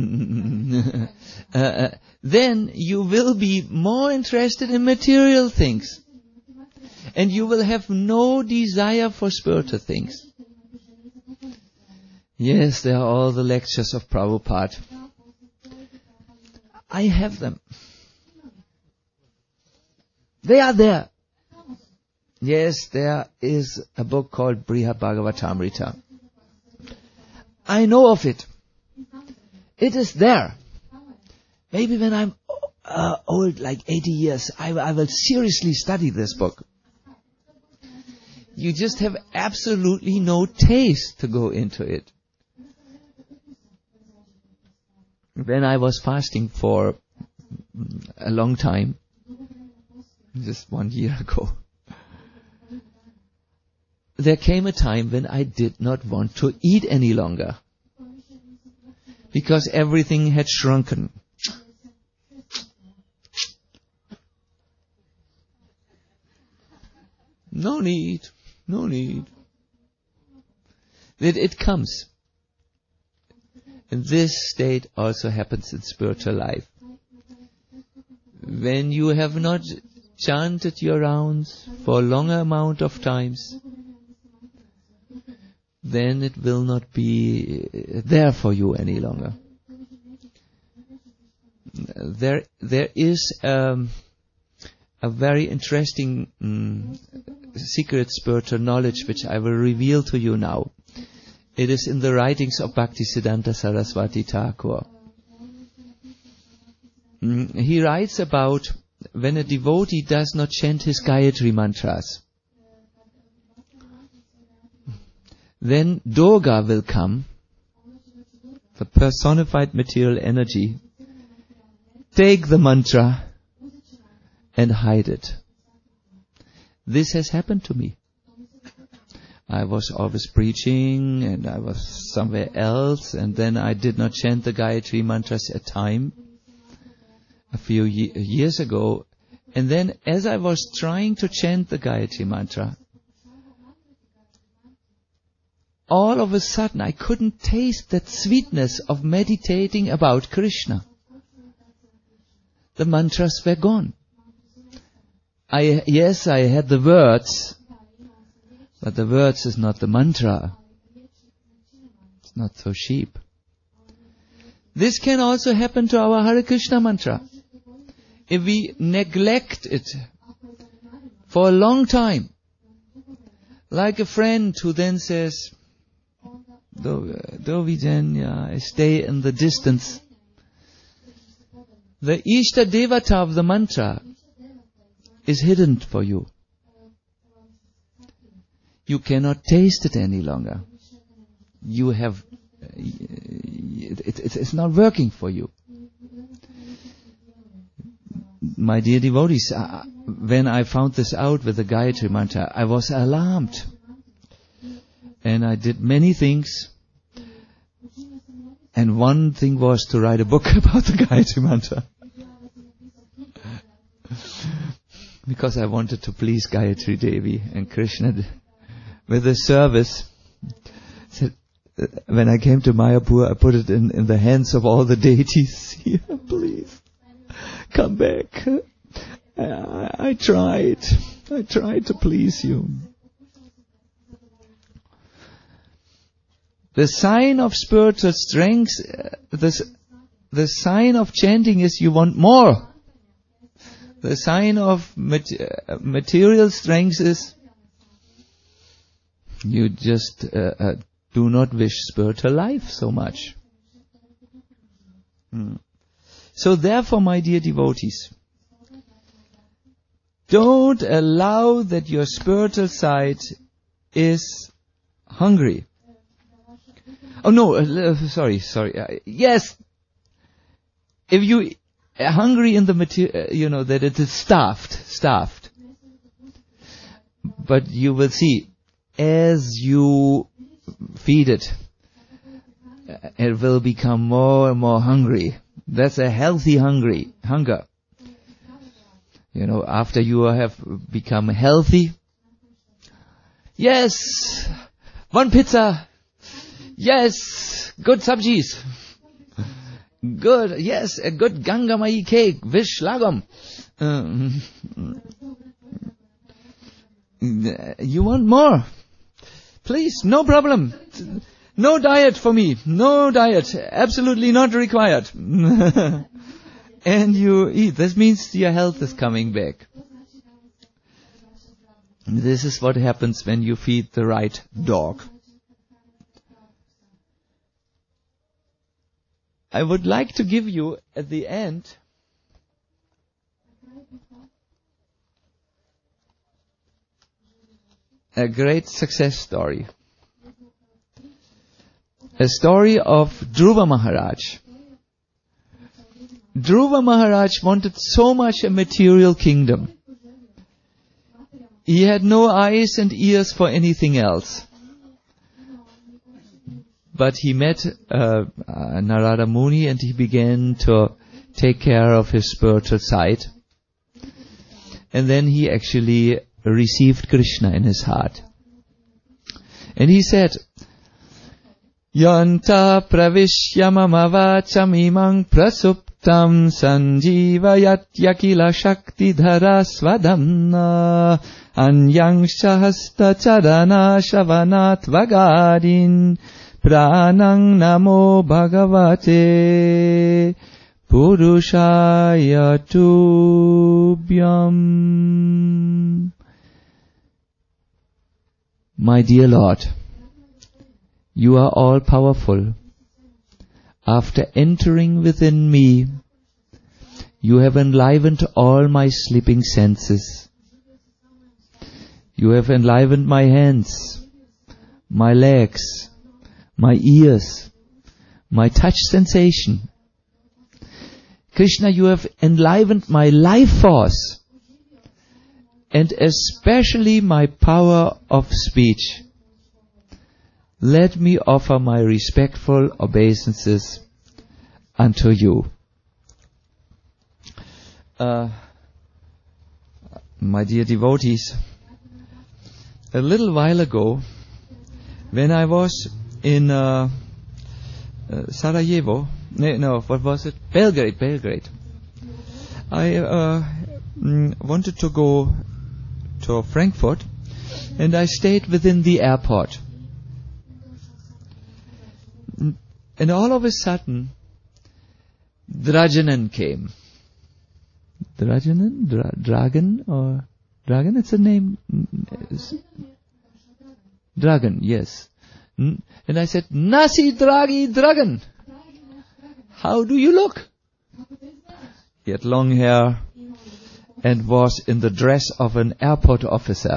then you will be more interested in material things. And you will have no desire for spiritual things. Yes, there are all the lectures of Prabhupada. I have them. They are there. Yes, there is a book called Brihad Bhagavatamrita. I know of it. It is there. maybe when I'm old, like 80 years, I will seriously study this book. You just have absolutely no taste to go into it. When I was fasting for a long time, just 1 year ago, there came a time when I did not want to eat any longer, because everything had shrunken. No need. It comes. And this state also happens in spiritual life. When you have not chanted your rounds for a longer amount of times, then it will not be there for you any longer. There is a very interesting secret spiritual knowledge which I will reveal to you now. It is in the writings of Bhaktisiddhanta Saraswati Thakur. He writes about when a devotee does not chant his Gayatri mantras, then Durga will come, the personified material energy, take the mantra and hide it. This has happened to me. I was always preaching and I was somewhere else, and then I did not chant the Gayatri mantras at time a few years ago. And then as I was trying to chant the Gayatri mantra, all of a sudden I couldn't taste that sweetness of meditating about Krishna. The mantras were gone. I had the words, but the words is not the mantra. It's not so cheap. This can also happen to our Hare Krishna mantra. If we neglect it for a long time, like a friend who then says, Dovidenya, I stay in the distance. The Ishta Devata of the mantra is hidden for you. You cannot taste it any longer. You have, it's not working for you. My dear devotees, when I found this out with the Gayatri mantra, I was alarmed. And I did many things. And one thing was to write a book about the Gayatri mantra. Because I wanted to please Gayatri Devi and Krishna with the service. When I came to Mayapur, I put it in the hands of all the deities. Here, please, come back. I tried to please you. The sign of spiritual strength, the sign of chanting is you want more. The sign of material strength is you just do not wish spiritual life so much. So therefore, my dear devotees, don't allow that your spiritual side is hungry. Oh no, sorry. Yes, if you are hungry in the material, that it is starved. But you will see, as you feed it, it will become more and more hungry. That's a healthy hunger. After you have become healthy, yes, one pizza. Yes, good sabjis. Good, yes, a good Gangamai cake, vish lagom. You want more? Please, no problem. No diet for me. No diet. Absolutely not required. And you eat. This means your health is coming back. This is what happens when you feed the right dog. I would like to give you at the end a great success story. A story of Dhruva Maharaj. Dhruva Maharaj wanted so much a material kingdom. He had no eyes and ears for anything else. But he met Narada Muni and he began to take care of his spiritual side. And then he actually received Krishna in his heart. And he said, Yanta pravishya mama vacham imang prasuptam sanjivayat yakila shakti dhara svadamna anyang shahasta charana shavanat vagarin pranang namo bhagavate purushaya tubhyam. My dear Lord, you are all powerful. After entering within me, you have enlivened all my sleeping senses. You have enlivened my hands, my legs, my ears, my touch sensation. Krishna, you have enlivened my life force and especially my power of speech. Let me offer my respectful obeisances unto you. My dear devotees, a little while ago, when I was in Sarajevo, what was it? Belgrade. I wanted to go to Frankfurt, and I stayed within the airport. And all of a sudden, Drajanan came. Dragan? It's a name. Dragan, yes. And I said, Nasi Dragi Dragan. How do you look? He had long hair and was in the dress of an airport officer.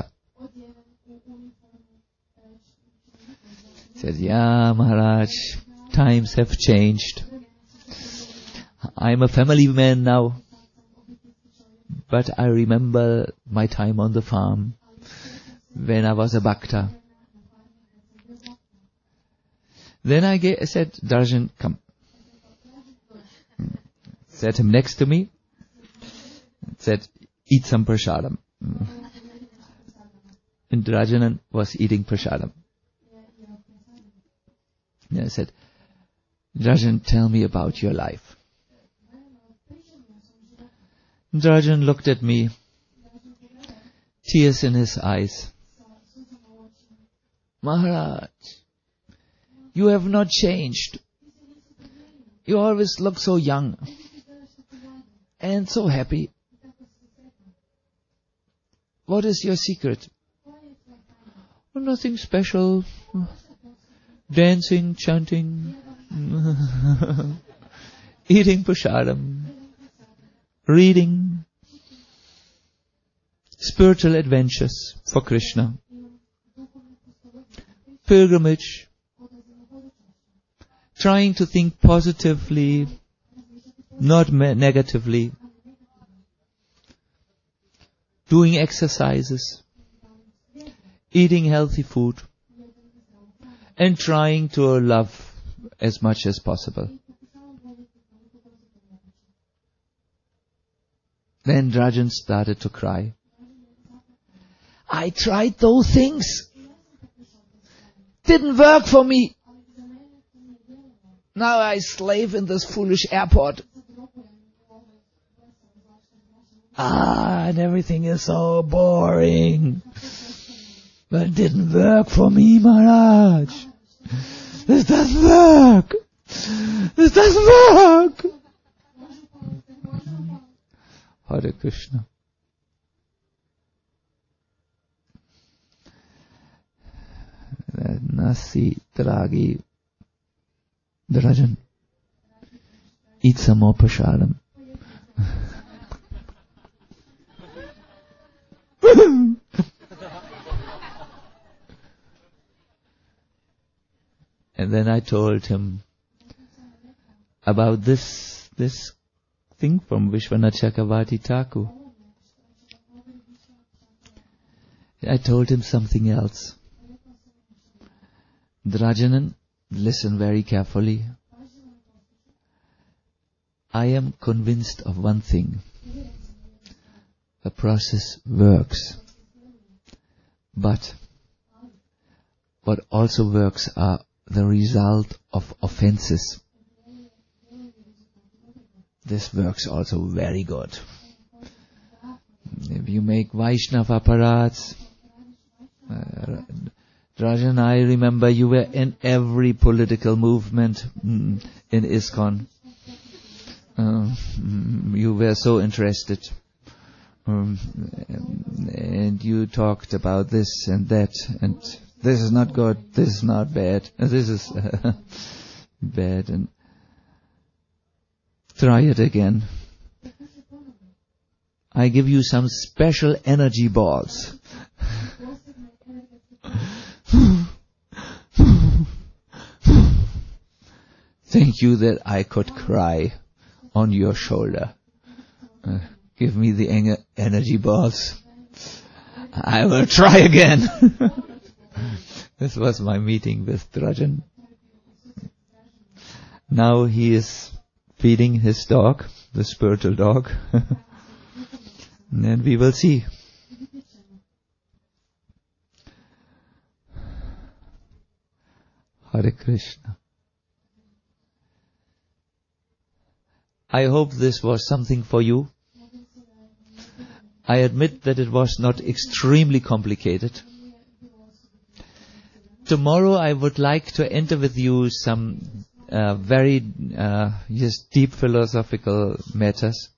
He said, yeah, Maharaj, times have changed. I'm a family man now. But I remember my time on the farm when I was a bhakta. Then I said, Darshan, come. Set him next to me. Said, eat some prasadam. And Rajanan was eating prasadam. And I said, Rajan, tell me about your life. Rajan looked at me, tears in his eyes. Maharaj, you have not changed. You always look so young and so happy. What is your secret? Well, nothing special. Dancing, chanting, eating prasadam, reading, spiritual adventures for Krishna, pilgrimage, trying to think positively, not negatively, doing exercises, eating healthy food, and trying to love as much as possible. Then Rajan started to cry. I tried those things. Didn't work for me. Now I slave in this foolish airport. And everything is so boring. But it didn't work for me, Maharaj. This doesn't work. This doesn't work. Hare Krishna. Nasi Dragi Drajan. eat some more prasadam. And then I told him about this thing from Vishwanath Chakravarti Thakur. I told him something else. Drajanan, listen very carefully. I am convinced of one thing. The process works. But what also works are the result of offenses. This works also very good. If you make Vaishnava parades, Rajan, I remember you were in every political movement in ISKCON. You were so interested. And you talked about this and that, and this is not good, this is not bad, this is bad, and try it again. I give you some special energy balls. Thank you that I could cry on your shoulder. Give me the energy balls. I will try again. This was my meeting with Drajan. Now he is feeding his dog, the spiritual dog. And then we will see. Hare Krishna. I hope this was something for you. I admit that it was not extremely complicated. Tomorrow I would like to enter with you some very deep philosophical matters.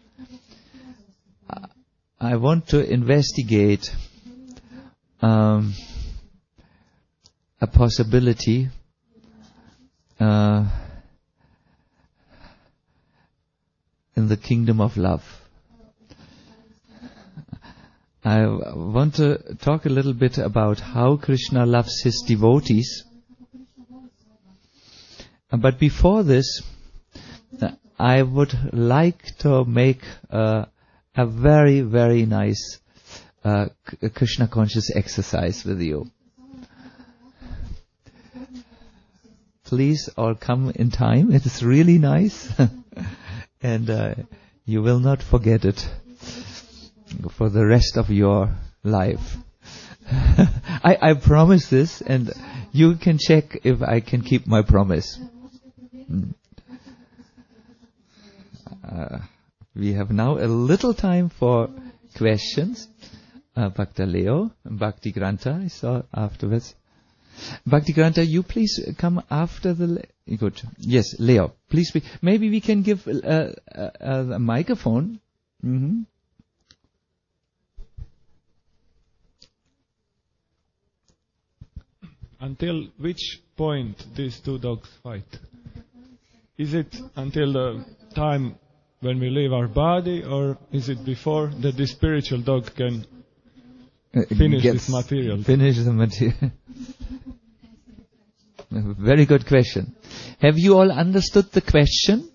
I want to investigate a possibility in the kingdom of love. I want to talk a little bit about how Krishna loves his devotees. But before this, I would like to make a very, very nice Krishna conscious exercise with you. Please all come in time. It is really nice. And you will not forget it for the rest of your life. I promise this, and you can check if I can keep my promise. We have now a little time for questions. Bhakta Leo and Bhakti Granta, I saw afterwards. Bhakti Granta, you please come after the... Good. Yes, Leo, please speak. Maybe we can give a microphone. Mm-hmm. Until which point these two dogs fight? Is it until the time when we leave our body, or is it before that the spiritual dog can finish this material? Finish the material. Very good question. Have you all understood the question?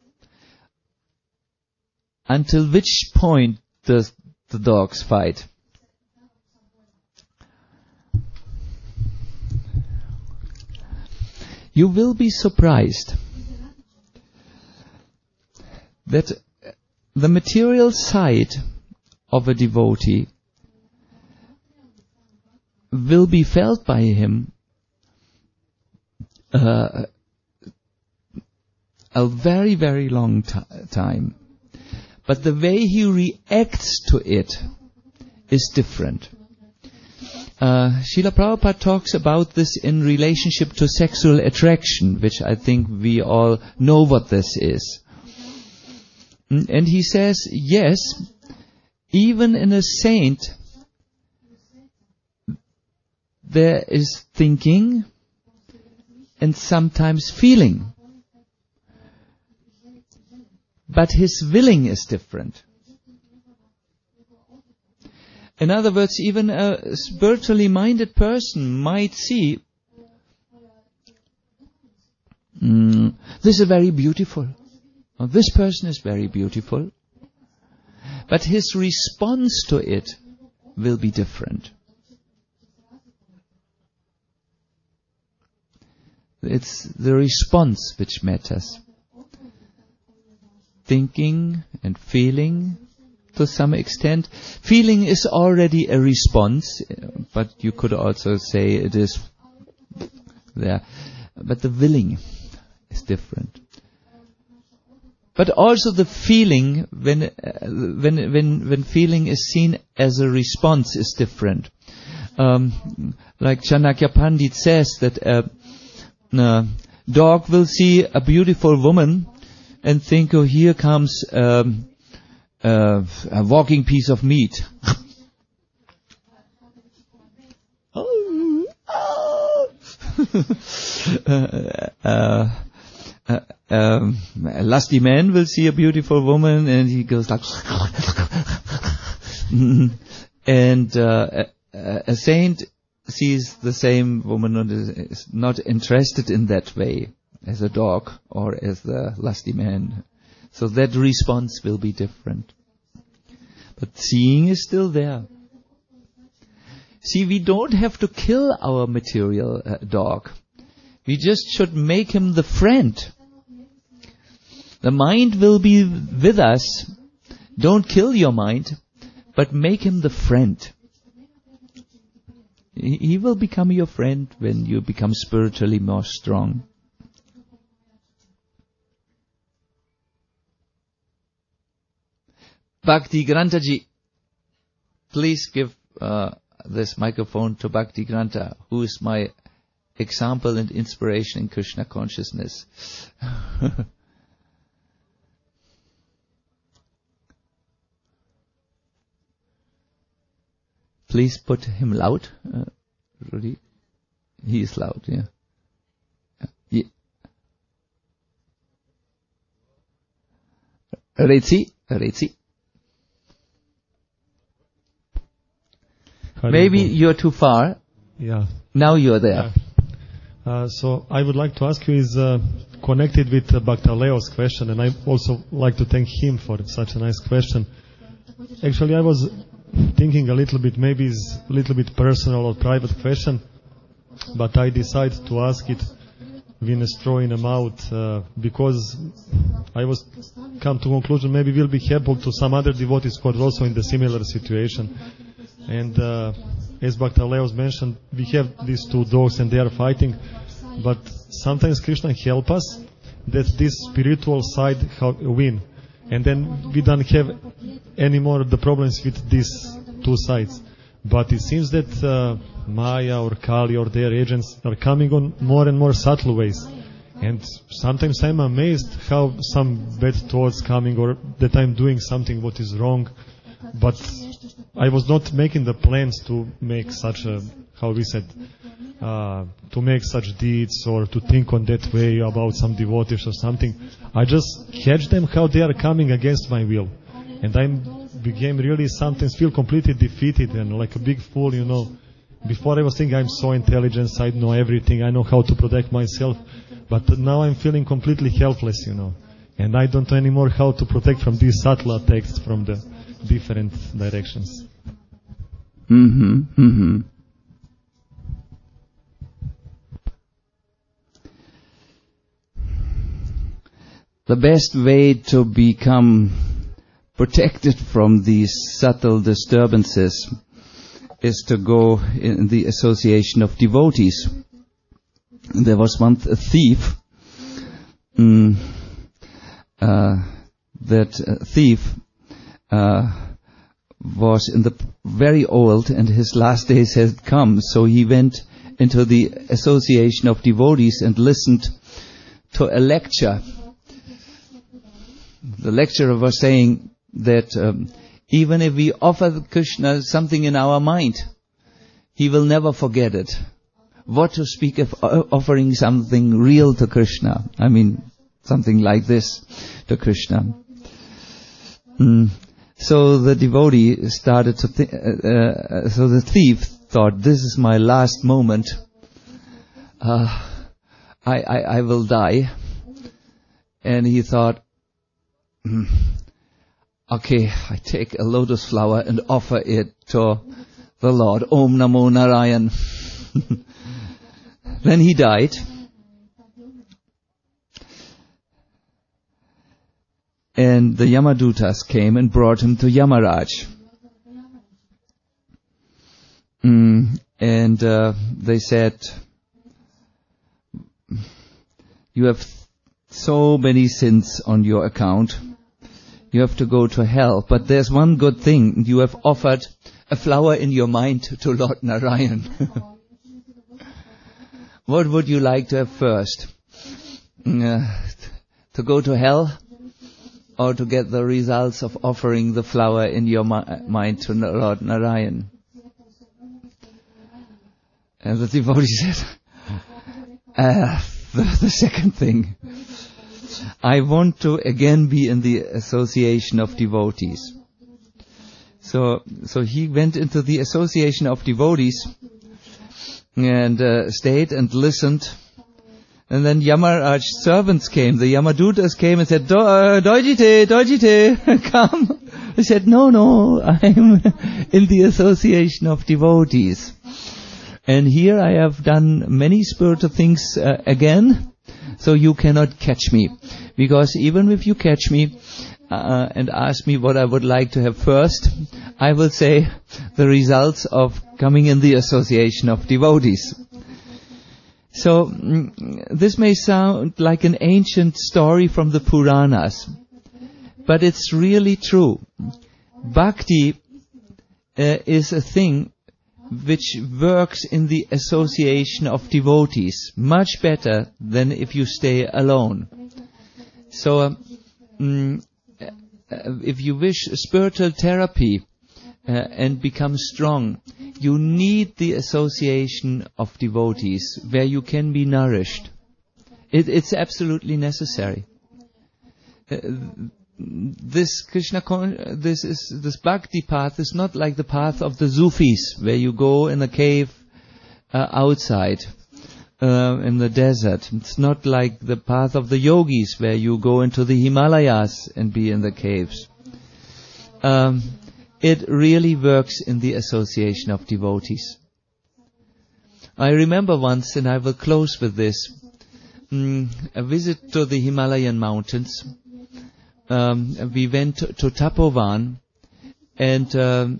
Until which point does the dogs fight? You will be surprised that the material side of a devotee will be felt by him a very, very long time. But the way he reacts to it is different. Srila Prabhupada talks about this in relationship to sexual attraction, which I think we all know what this is. And he says, yes, even in a saint, there is thinking and sometimes feeling. but his willing is different. In other words, even a spiritually minded person might see, this is very beautiful. Or, this person is very beautiful. But his response to it will be different. It's the response which matters. Thinking and feeling, to some extent. Feeling is already a response, but you could also say it is there. But the willing is different. But also the feeling, when feeling is seen as a response, is different. Like Chanakya Pandit says that a dog will see a beautiful woman and think, oh, here comes a walking piece of meat. A lusty man will see a beautiful woman and he goes like, and a saint sees the same woman and is not interested in that way as a dog or as the lusty man. So that response will be different. But seeing is still there. See, we don't have to kill our material dog. We just should make him the friend. The mind will be with us. Don't kill your mind, but make him the friend. He will become your friend when you become spiritually more strong. Bhakti Grantaji, please give this microphone to Bhakti Granta, who is my example and inspiration in Krishna consciousness. Please put him loud, Rudy. He is loud, yeah. Rezi. Maybe you're too far. Yeah. Now you're there. Yeah. So I would like to ask you is connected with Bhakta Leo's question, and I also like to thank him for such a nice question. Actually, I was thinking a little bit, maybe it's a little bit personal or private question, but I decided to ask it with a straw in the mouth because I was come to conclusion maybe will be helpful to some other devotees who are also in the similar situation. And as Bhakta Leos mentioned, we have these two dogs and they are fighting, but sometimes Krishna help us that this spiritual side win, and then we don't have any more of the problems with these two sides. But it seems that Maya or Kali or their agents are coming on more and more subtle ways. And sometimes I'm amazed how some bad thoughts coming or that I'm doing something what is wrong. But I was not making the plans to make such a, how we said, to make such deeds or to think on that way about some devotees or something. I just catch them how they are coming against my will. And I became really sometimes feel completely defeated and like a big fool, you know. Before I was thinking I'm so intelligent, I know everything, I know how to protect myself. But now I'm feeling completely helpless, you know. And I don't know anymore how to protect from these subtle attacks from the different directions. The best way to become protected from these subtle disturbances is to go in the association of devotees. There was once a thief. That thief was in the very old and his last days had come, so he went into the association of devotees and listened to a lecture. The lecturer was saying that even if we offer Krishna something in our mind, he will never forget it. What to speak of offering something real to Krishna? I mean, something like this to Krishna. So the devotee started to think, so the thief thought, this is my last moment. I will die. And he thought, okay, I take a lotus flower and offer it to the Lord. Om Namo Narayan. Then he died. And the Yamadutas came and brought him to Yamaraj. And they said, you have so many sins on your account. You have to go to hell. But there's one good thing. You have offered a flower in your mind to Lord Narayan. What would you like to have first? To go to hell? Or to get the results of offering the flower in your mind to Lord Narayan? And the devotee said, the second thing. I want to again be in the association of devotees. So he went into the association of devotees and stayed and listened. And then Yamaraj's servants came, the Yamadutas came and said, Dojite, come. He said, no, I'm in the association of devotees. And here I have done many spiritual things again, so you cannot catch me. Because even if you catch me and ask me what I would like to have first, I will say the results of coming in the association of devotees. So, this may sound like an ancient story from the Puranas, but it's really true. Bhakti is a thing which works in the association of devotees much better than if you stay alone. So, if you wish spiritual therapy and become strong, you need the association of devotees where you can be nourished. It's absolutely necessary. This bhakti path is not like the path of the Sufis, where you go in a cave outside in the desert. It's not like the path of the yogis, where you go into the Himalayas and be in the caves. It really works in the association of devotees. I remember once, and I will close with this, a visit to the Himalayan mountains. We went to Tapovan, and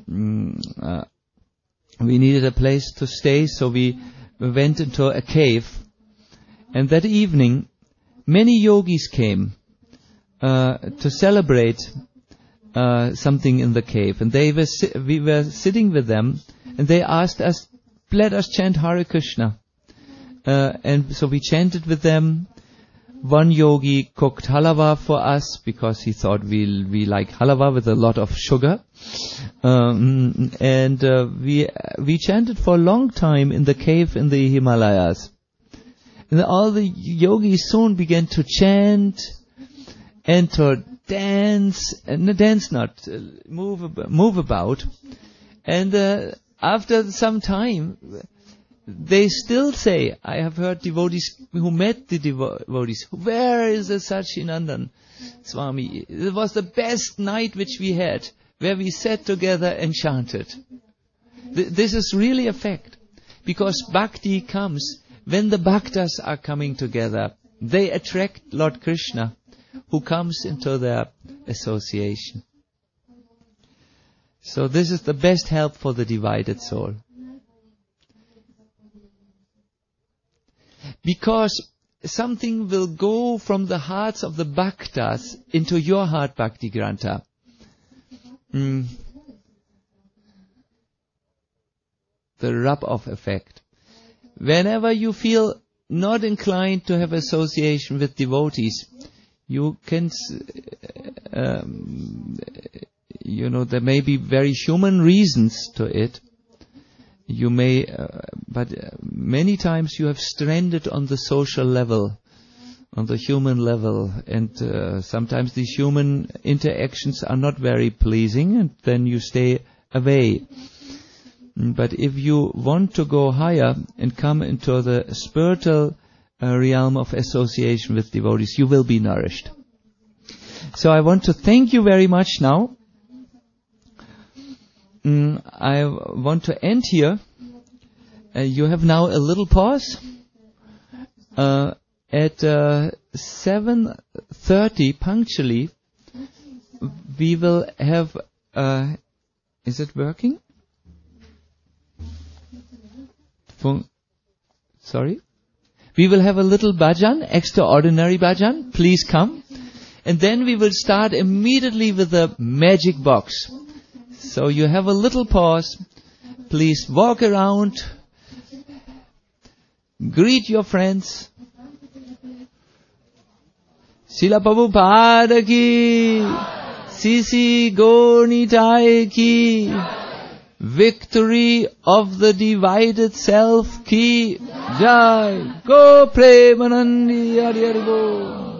we needed a place to stay, so we went into a cave. And that evening, many yogis came to celebrate something in the cave, and we were sitting with them, and they asked us, let us chant Hare Krishna. And so we chanted with them. One yogi cooked halava for us because he thought we like halava with a lot of sugar, and we chanted for a long time in the cave in the Himalayas. And all the yogis soon began to chant and to dance, move about. And after some time, they still say, I have heard devotees who met the devotees, where is the Sachinandan Swami? It was the best night which we had, where we sat together and chanted. This is really a fact, because bhakti comes when the bhaktas are coming together. They attract Lord Krishna, who comes into their association. So this is the best help for the divided soul. Because something will go from the hearts of the bhaktas into your heart, Bhakti Granta. The rub-off effect. Whenever you feel not inclined to have association with devotees, you can, there may be very human reasons to it. You may, but many times you have stranded on the social level on the human level, and sometimes these human interactions are not very pleasing, and then you stay away. But if you want to go higher and come into the spiritual realm of association with devotees, you will be nourished. So I want to thank you very much now. I want to end here. You have now a little pause. At 7:30 punctually, we will have. Is it working? Sorry? We will have a little bhajan, extraordinary bhajan. Please come. And then we will start immediately with the magic box. So you have a little pause. Please walk around. Greet your friends. Srila Prabhupada ki, Sisi Gaur Nitai ki, victory of the divided self ki, Jai, Go Premanandi, Hari Hari Bol.